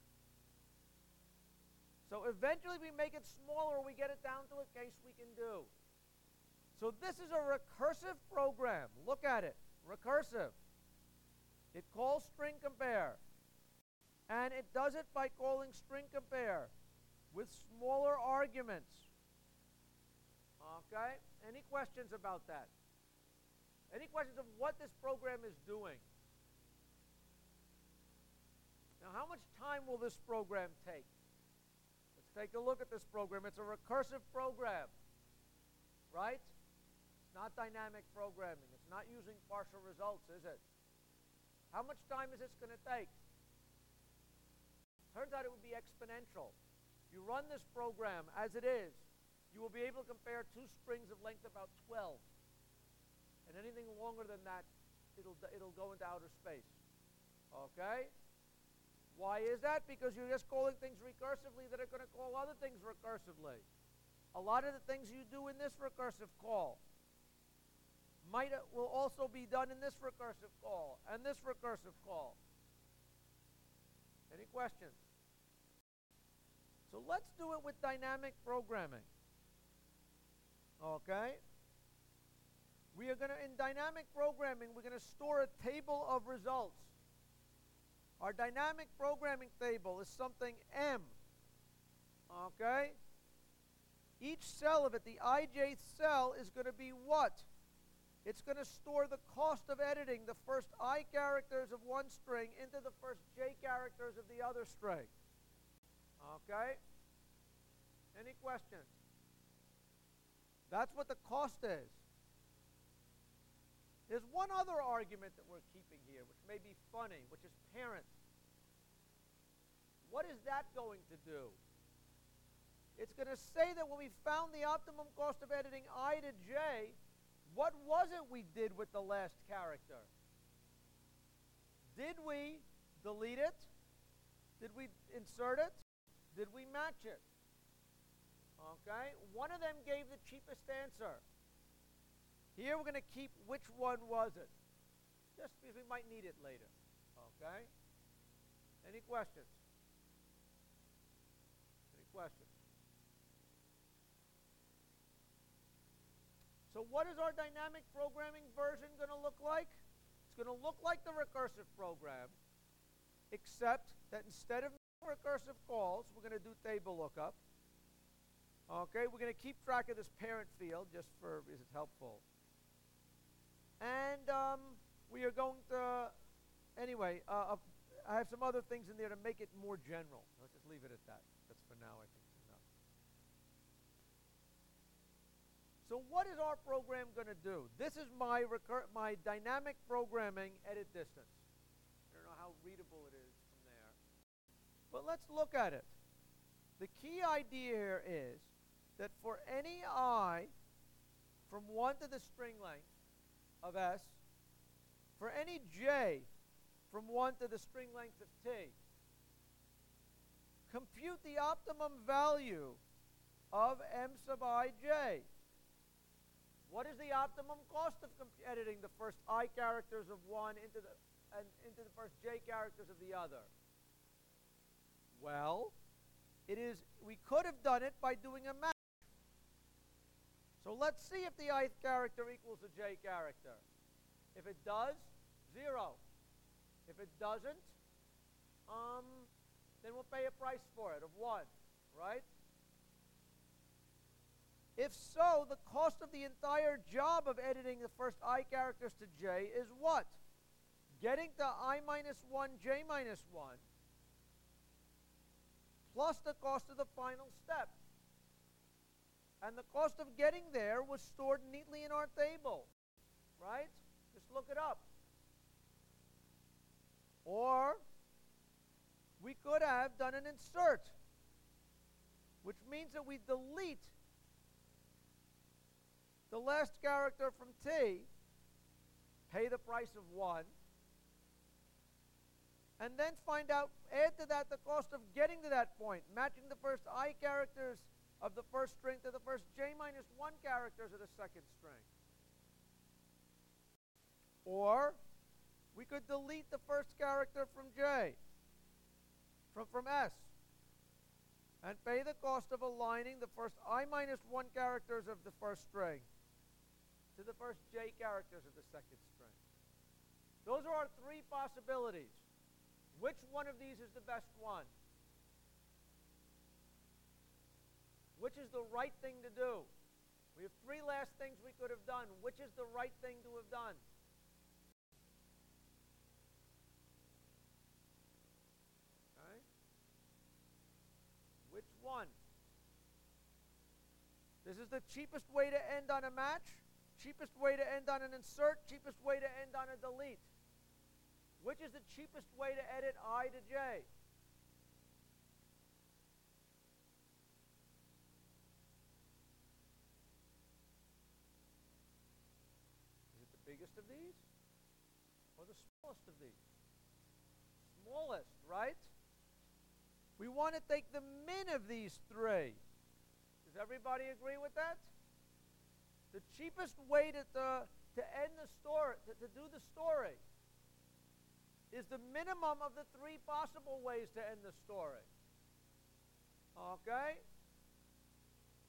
So eventually we make it smaller, we get it down to a case we can do. So this is a recursive program. Look at it. Recursive. It calls string compare. And it does it by calling string compare with smaller arguments. Okay? Any questions about that? Any questions of what this program is doing? Now, how much time will this program take? Let's take a look at this program. It's a recursive program, right? It's not dynamic programming. It's not using partial results, is it? How much time is this going to take? Turns out it would be exponential. You run this program as it is, you will be able to compare two strings of length about twelve. And anything longer than that, it'll, it'll go into outer space. Okay? Why is that? Because you're just calling things recursively that are going to call other things recursively. A lot of the things you do in this recursive call might uh, will also be done in this recursive call and this recursive call. Any questions? So let's do it with dynamic programming. Okay? We are going to, in dynamic programming, we're going to store a table of results. Our dynamic programming table is something M. Okay? Each cell of it, the ijth cell, is going to be what? It's going to store the cost of editing the first I characters of one string into the first j characters of the other string. Okay? Any questions? That's what the cost is. There's one other argument that we're keeping here, which may be funny, which is parent. What is that going to do? It's going to say that when we found the optimum cost of editing I to j, what was it we did with the last character? Did we delete it? Did we insert it? Did we match it? Okay? One of them gave the cheapest answer. Here we're going to keep which one was it. Just because we might need it later. Okay? Any questions? Any questions? So what is our dynamic programming version going to look like? It's going to look like the recursive program, except that instead of recursive calls, we're going to do table lookup. Okay, we're going to keep track of this parent field just for because it's helpful. And um, we are going to, anyway, uh, uh, I have some other things in there to make it more general. Let's just leave it at that. That's for now, I think. So what is our program going to do? This is my recur my dynamic programming edit distance. I don't know how readable it is from there. But let's look at it. The key idea here is that for any I from one to the string length of S, for any j from one to the string length of t, compute the optimum value of m sub ij. What is the optimum cost of editing the first I characters of one into the and into the first j characters of the other? Well, it is we could have done it by doing a match. So let's see if the ith character equals a j character. If it does, zero. If it doesn't, um, then we'll pay a price for it of one, right? If so, the cost of the entire job of editing the first I characters to j is what? Getting to I minus one, j minus one, plus the cost of the final step. And the cost of getting there was stored neatly in our table, right? Just look it up. Or we could have done an insert, which means that we delete the last character from t, pay the price of one, and then find out, add to that the cost of getting to that point, matching the first I characters of the first string to the first j minus one characters of the second string. Or we could delete the first character from j, from, from s, and pay the cost of aligning the first I minus one characters of the first string to the first j characters of the second string. Those are our three possibilities. Which one of these is the best one? Which is the right thing to do? We have three last things we could have done. Which is the right thing to have done? Okay. Which one? This is the cheapest way to end on a match, cheapest way to end on an insert, cheapest way to end on a delete. Which is the cheapest way to edit I to j? Is it the biggest of these or the smallest of these? Smallest, right? We want to take the min of these three. Does everybody agree with that? The cheapest way to, to, to end the story, to, to do the story, is the minimum of the three possible ways to end the story. Okay?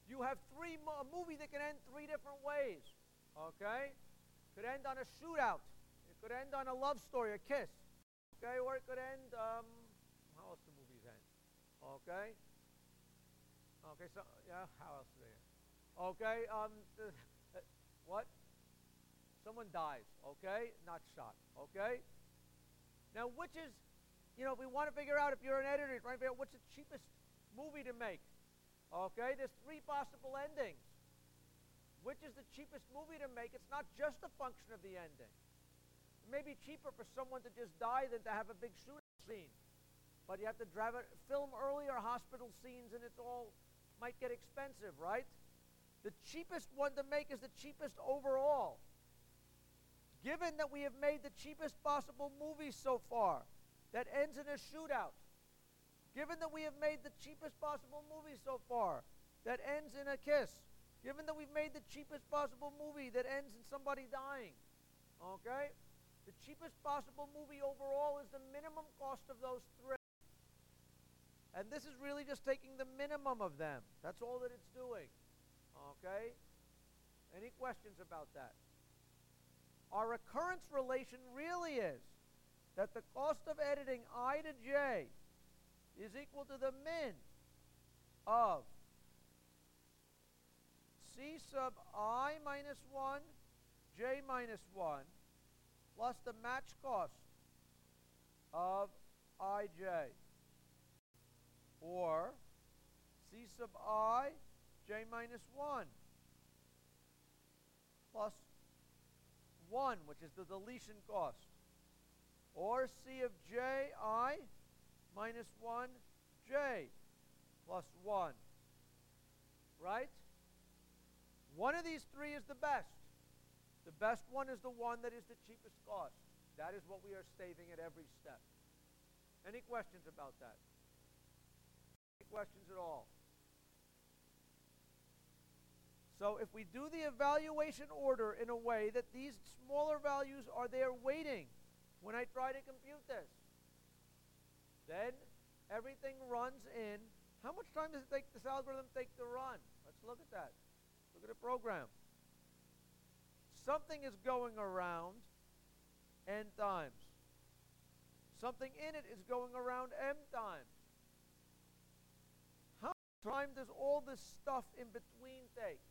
You have three mo- a movie that can end three different ways. Okay? Could end on a shootout. It could end on a love story, a kiss. Okay? Or it could end, um, how else do movies end? Okay? Okay, so, yeah, how else do they end? Okay, um, uh, what? Someone dies, okay? Not shot, okay? Now, which is, you know, if we want to figure out, if you're an editor, trying to figure out what's the cheapest movie to make. Okay, there's three possible endings. Which is the cheapest movie to make? It's not just a function of the ending. It may be cheaper for someone to just die than to have a big shooting scene. But you have to drive it, film earlier hospital scenes, and it's all, might get expensive, right? The cheapest one to make is the cheapest overall. Given that we have made the cheapest possible movie so far that ends in a shootout, given that we have made the cheapest possible movie so far that ends in a kiss, given that we've made the cheapest possible movie that ends in somebody dying, okay? The cheapest possible movie overall is the minimum cost of those three. And this is really just taking the minimum of them. That's all that it's doing, okay? Any questions about that? Our recurrence relation really is that the cost of editing I to j is equal to the min of C sub I minus one, j minus one, plus the match cost of ij, or C sub I, j minus one, plus one, which is the deletion cost, or C of j I minus one j plus one, right? One of these three is the best. The best one is the one that is the cheapest cost. That is what we are staving at every step. Any questions about that? Any questions at all? So if we do the evaluation order in a way that these smaller values are there waiting when I try to compute this, then everything runs in. How much time does it take this algorithm take to run? Let's look at that. Look at the program. Something is going around n times. Something in it is going around m times. How much time does all this stuff in between take?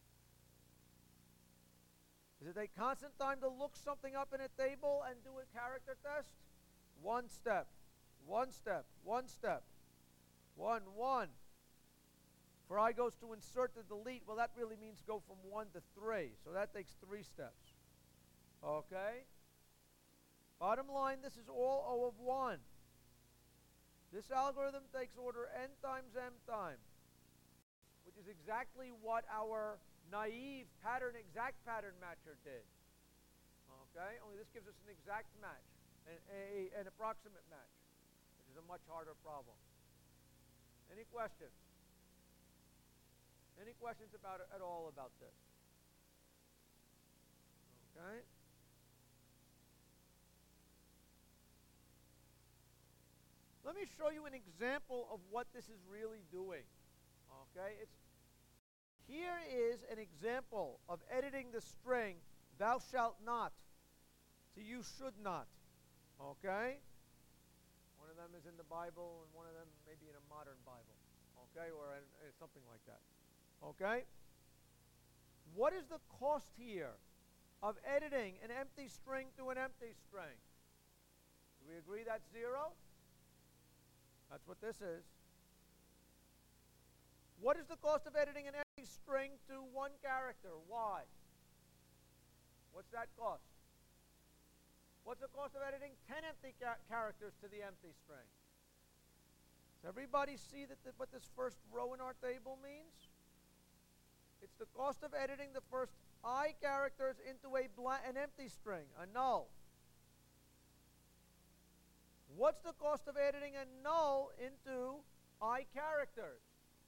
Does it take constant time to look something up in a table and do a character test? One step. One step, one step, one, one. For I goes to insert to delete, well, that really means go from one to three, so that takes three steps. Okay? Bottom line, this is all O of one. This algorithm takes order n times m times, which is exactly what our naive pattern exact pattern matcher did. Okay? Only this gives us an exact match, an, a, an approximate match, which is a much harder problem. Any questions? Any questions about it at all about this? Okay. Let me show you an example of what this is really doing. Okay, it's here is an example of editing the string "thou shalt not" to "you should not." Okay. One of them is in the Bible, and one of them maybe in a modern Bible. Okay, or in, in something like that. Okay? What is the cost here of editing an empty string to an empty string? Do we agree that's zero? That's what this is. What is the cost of editing an empty string to one character? Y. What's that cost? What's the cost of editing ten empty ca characters to the empty string? Does everybody see that the, what this first row in our table means? It's the cost of editing the first I characters into a an empty string, a null. What's the cost of editing a null into I characters?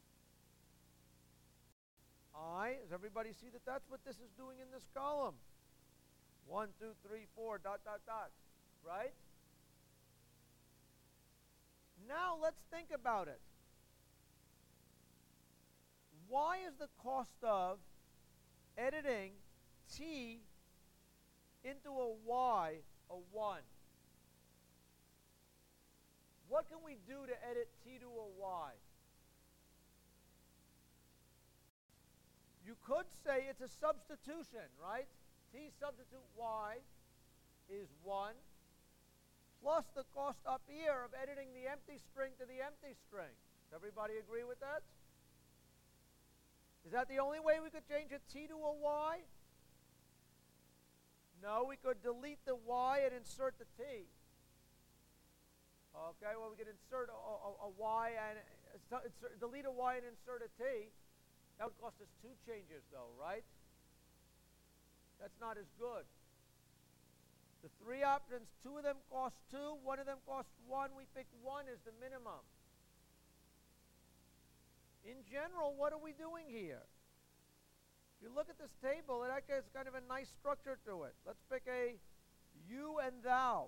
I, does everybody see that that's what this is doing in this column? One, two, three, four, dot, dot, dot, right? Now let's think about it. why is the cost of editing t into a y a one? What can we do to edit t to a y? You could say it's a substitution, right? T substitute y is one plus the cost up here of editing the empty string to the empty string. Does everybody agree with that? Is that the only way we could change a t to a y? No, we could delete the y and insert the t. Okay, well, we could insert a, a, a y and uh, insert, delete a y and insert a t. That would cost us two changes, though, right? That's not as good. The three options, two of them cost two, one of them costs one. We pick one as the minimum. In general, what are we doing here? If you look at this table, it actually has kind of a nice structure to it. Let's pick a you and thou.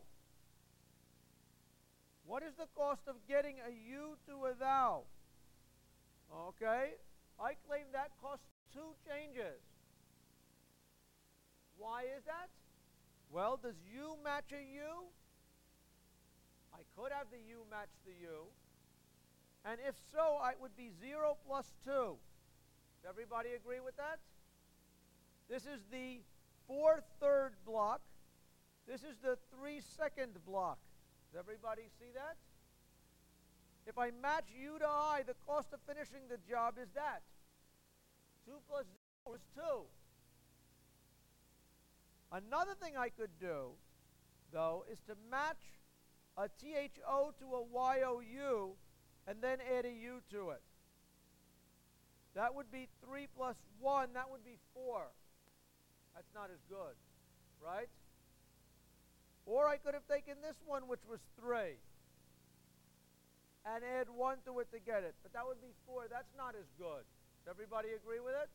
What is the cost of getting a you to a thou? Okay, I claim that costs two changes. Why is that? Well, does you match a you? I could have the you match the you. And if so, it would be zero plus two. Does everybody agree with that? This is the four-third block. This is the three-second block. Does everybody see that? If I match u to I, the cost of finishing the job is that. two plus zero is two. Another thing I could do, though, is to match a T H O to a Y O U and then add a U to it. That would be three plus one. That would be four. That's not as good, right? Or I could have taken this one, which was three, and add one to it to get it. But that would be four. That's not as good. Does everybody agree with it?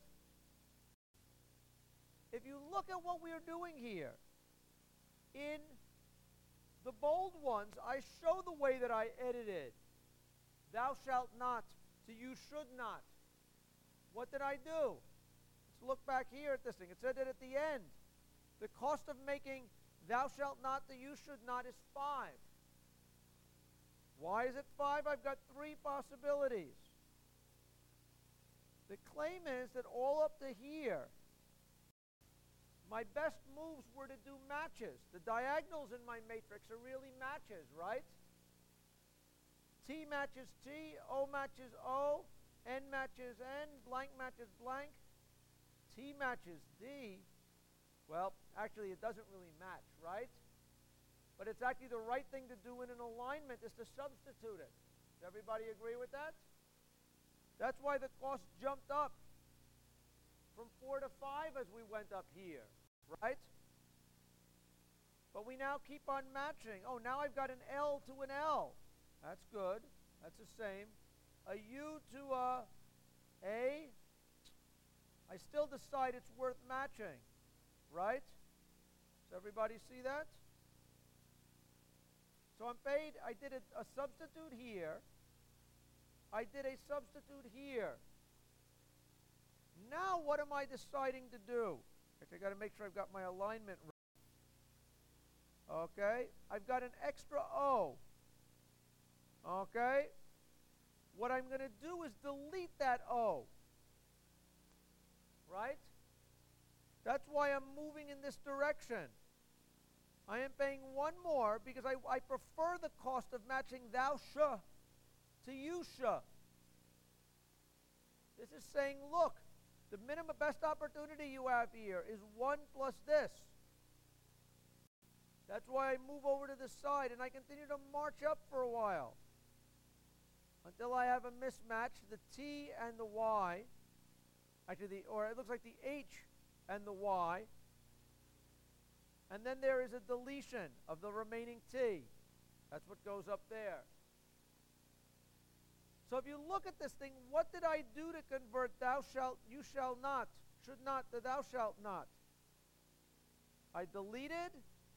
If you look at what we are doing here, in the bold ones, I show the way that I edited thou shalt not to you should not. What did I do? Let's look back here at this thing. It said that at the end, the cost of making thou shalt not to you should not is five. Why is it five? I've got three possibilities. The claim is that all up to here, my best moves were to do matches. The diagonals in my matrix are really matches, right? T matches T, O matches O, N matches N, blank matches blank, T matches D. Well, actually it doesn't really match, right? But it's actually the right thing to do in an alignment is to substitute it. Does everybody agree with that? That's why the cost jumped up from four to five as we went up here, right? But we now keep on matching. Oh, now I've got an L to an L. That's good. That's the same. A U to a A. I still decide it's worth matching, right? Does everybody see that? So I'm paid, I did a, a substitute here. I did a substitute here. Now what am I deciding to do? Actually, I got to make sure I've got my alignment right. Okay, I've got an extra O. Okay, what I'm going to do is delete that O. Right? That's why I'm moving in this direction. I am paying one more because I, I prefer the cost of matching thou sh to you sh. This is saying, look, the minimum best opportunity you have here is one plus this. That's why I move over to the side and I continue to march up for a while until I have a mismatch, the T and the Y, actually the, or it looks like the H and the Y, and then there is a deletion of the remaining T. That's what goes up there. So if you look at this thing, what did I do to convert thou shalt, you shall not, should not to thou shalt not? I deleted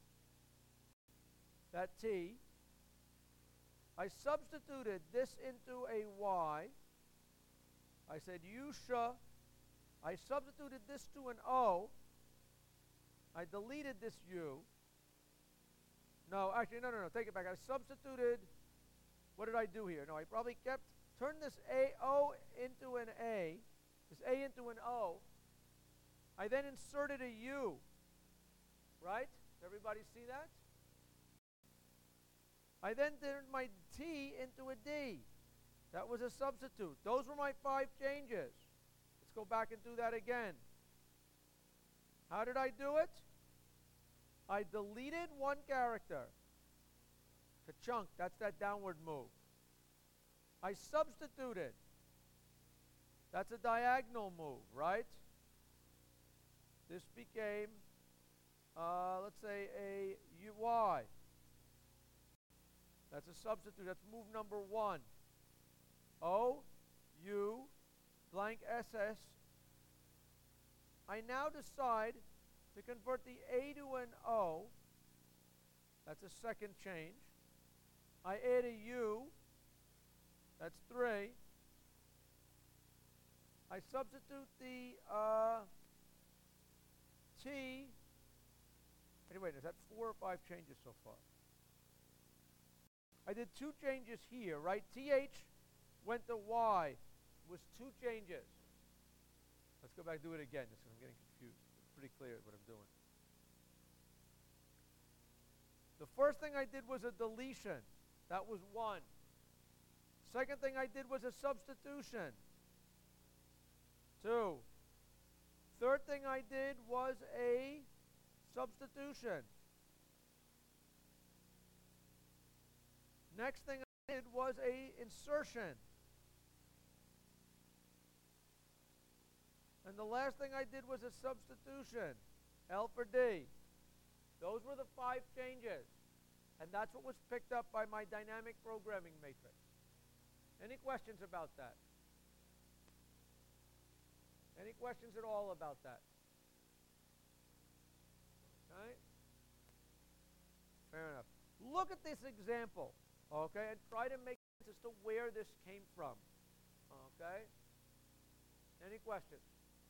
that T. I substituted this into a Y. I said you should. I substituted this to an O. I deleted this U. No, actually, no, no, no. Take it back. I substituted. What did I do here? No, I probably kept, turned this A, O into an A, this A into an O. I then inserted a U. Right? Does everybody see that? I then turned my T into a D. That was a substitute. Those were my five changes. Let's go back and do that again. How did I do it? I deleted one character. Ka-chunk, that's that downward move. I substituted. That's a diagonal move, right? This became, uh, let's say, a U Y. That's a substitute. That's move number one. O, U, blank S S. I now decide to convert the A to an O. That's a second change. I add a U. That's three. I substitute the uh, T. Anyway, is that four or five changes so far? I did two changes here, right? T H went to Y, was two changes. Let's go back and do it again, just 'cause I'm getting confused. It's pretty clear what I'm doing. The first thing I did was a deletion. That was one. Second thing I did was a substitution. Two. Third thing I did was a substitution. Next thing I did was a insertion. And the last thing I did was a substitution. L for D. Those were the five changes. And that's what was picked up by my dynamic programming matrix. Any questions about that? Any questions at all about that? Okay? Fair enough. Look at this example, okay, and try to make sense as to where this came from. Okay? Any questions?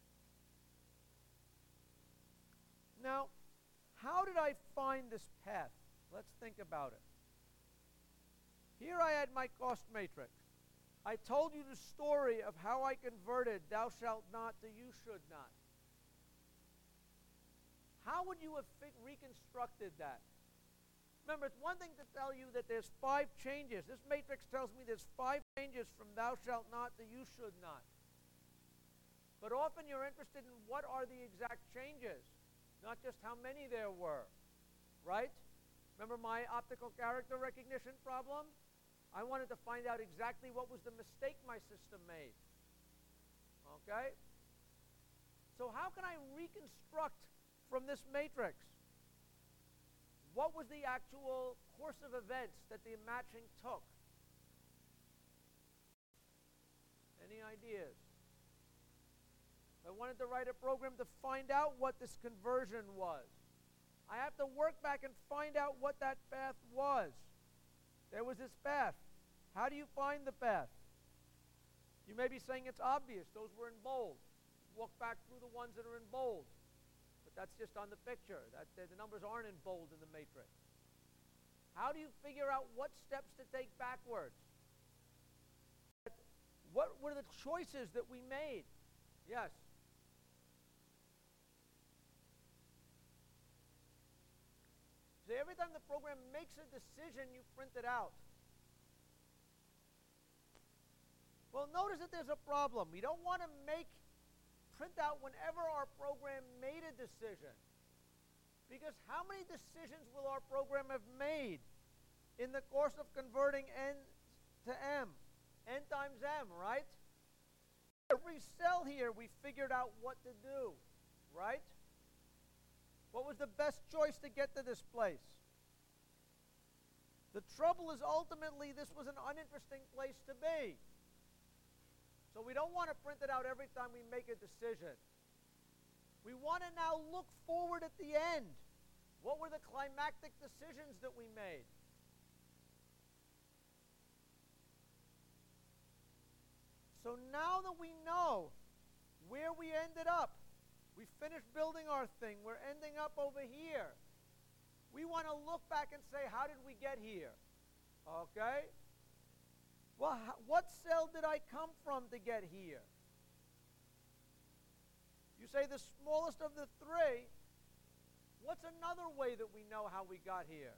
Now, how did I find this path? Let's think about it. Here I had my cost matrix. I told you the story of how I converted thou shalt not to you should not. How would you have reconstructed that? Remember, it's one thing to tell you that there's five changes. This matrix tells me there's five changes from thou shalt not to you should not. But often you're interested in what are the exact changes, not just how many there were, right? Remember my optical character recognition problem? I wanted to find out exactly what was the mistake my system made. Okay? So how can I reconstruct from this matrix what was the actual course of events that the matching took? Any ideas? I wanted to write a program to find out what this conversion was. I have to work back and find out what that path was. There was this path. How do you find the path? You may be saying it's obvious. Those were in bold. Walk back through the ones that are in bold. But that's just on the picture. That, the numbers aren't in bold in the matrix. How do you figure out what steps to take backwards? What were the choices that we made? Yes? So every time the program makes a decision, you print it out. Well, notice that there's a problem. We don't want to make print out whenever our program made a decision. Because how many decisions will our program have made in the course of converting n to m? N times m, right? Every cell here we figured out what to do, right? What was the best choice to get to this place? The trouble is ultimately this was an uninteresting place to be. So we don't want to print it out every time we make a decision. We want to now look forward at the end. What were the climactic decisions that we made? So now that we know where we ended up, we finished building our thing, we're ending up over here. We want to look back and say, how did we get here? Okay? Well, what cell did I come from to get here? You say the smallest of the three. What's another way that we know how we got here?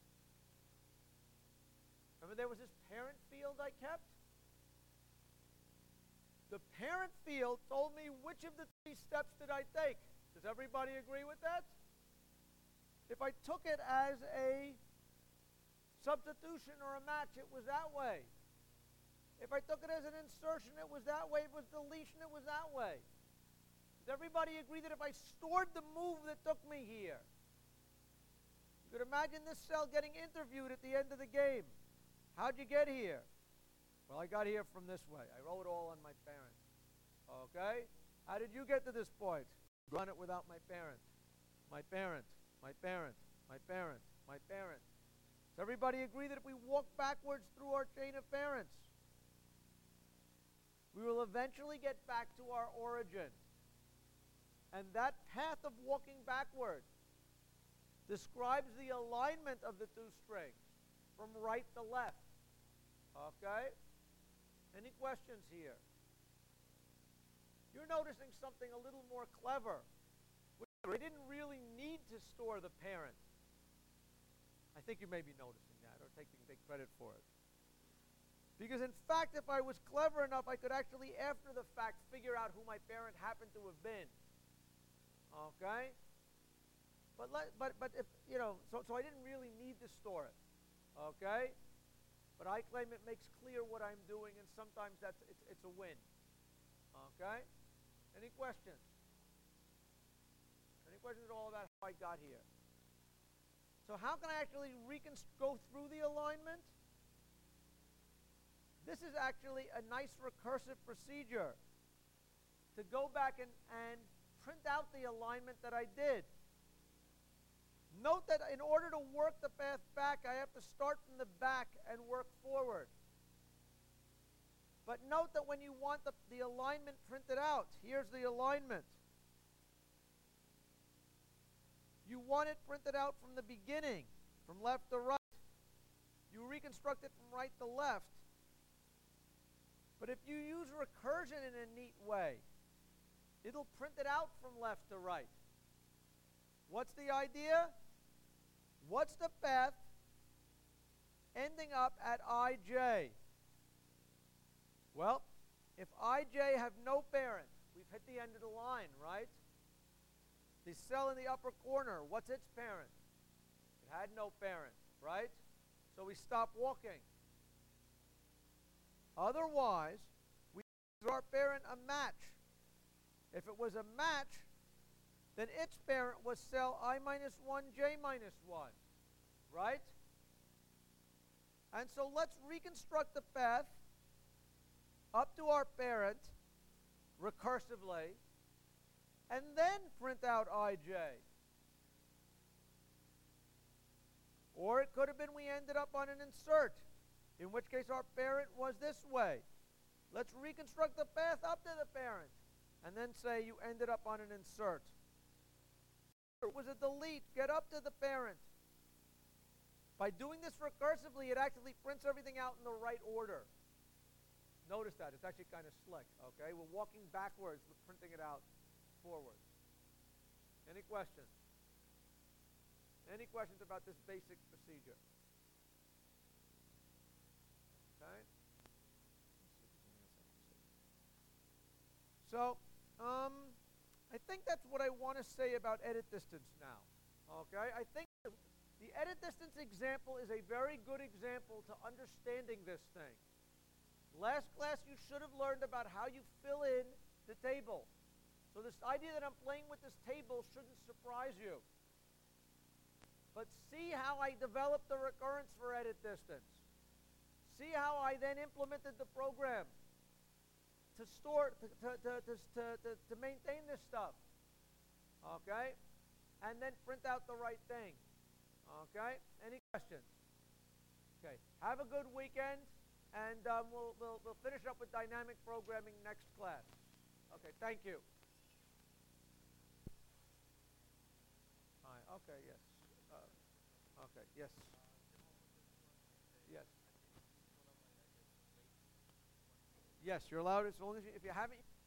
Remember there was this parent field I kept? The parent field told me which of the three steps did I take. Does everybody agree with that? If I took it as a substitution or a match, it was that way. If I took it as an insertion, it was that way. If it was deletion, it was that way. Does everybody agree that if I stored the move that took me here, you could imagine this cell getting interviewed at the end of the game. How'd you get here? Well, I got here from this way. I wrote it all on my parent. Okay? How did you get to this point? Run it without my parent. My parent. My parent. My parent. My parent. Does everybody agree that if we walk backwards through our chain of parents, we will eventually get back to our origin? And that path of walking backward describes the alignment of the two strings from right to left. Okay? Any questions here? You're noticing something a little more clever. We didn't really need to store the parent. I think you may be noticing that or taking big credit for it. Because in fact, if I was clever enough, I could actually, after the fact, figure out who my parent happened to have been. Okay? But let, but but if you know, so so I didn't really need to store it. Okay? But I claim it makes clear what I'm doing, and sometimes that's it's it's a win. Okay? Any questions? Any questions at all about how I got here? So how can I actually recon- go through the alignment? This is actually a nice recursive procedure to go back and, and print out the alignment that I did. Note that in order to work the path back, I have to start from the back and work forward. But note that when you want the, the alignment printed out, here's the alignment. You want it printed out from the beginning, from left to right. You reconstruct it from right to left. But if you use recursion in a neat way, it'll print it out from left to right. What's the idea? What's the path ending up at I J? Well, if I J have no parent, we've hit the end of the line, right? The cell in the upper corner, what's its parent? It had no parent, right? So we stop walking. Otherwise, we give our parent a match. If it was a match, then its parent was cell I minus one, J minus one, right? And so let's reconstruct the path up to our parent recursively, and then print out I J. Or it could have been we ended up on an insert, in which case our parent was this way. Let's reconstruct the path up to the parent, and then say you ended up on an insert. It was a delete. Get up to the parent. By doing this recursively, it actually prints everything out in the right order. Notice that. It's actually kind of slick, okay? We're walking backwards, but printing it out forward. Any questions? Any questions about this basic procedure? Okay? So, um, I think that's what I want to say about edit distance now. Okay? I think the edit distance example is a very good example to understanding this thing. Last class you should have learned about how you fill in the table. So this idea that I'm playing with this table shouldn't surprise you. But see how I developed the recurrence for edit distance. See how I then implemented the program to store, to, to, to, to, to, to maintain this stuff. Okay? And then print out the right thing. Okay? Any questions? Okay. Have a good weekend. and um, we'll, we'll, we'll finish up with dynamic programming next class. Okay, thank you. Hi, okay, yes. Uh, okay, yes. Yes. Yes, you're allowed as long as you, if you haven't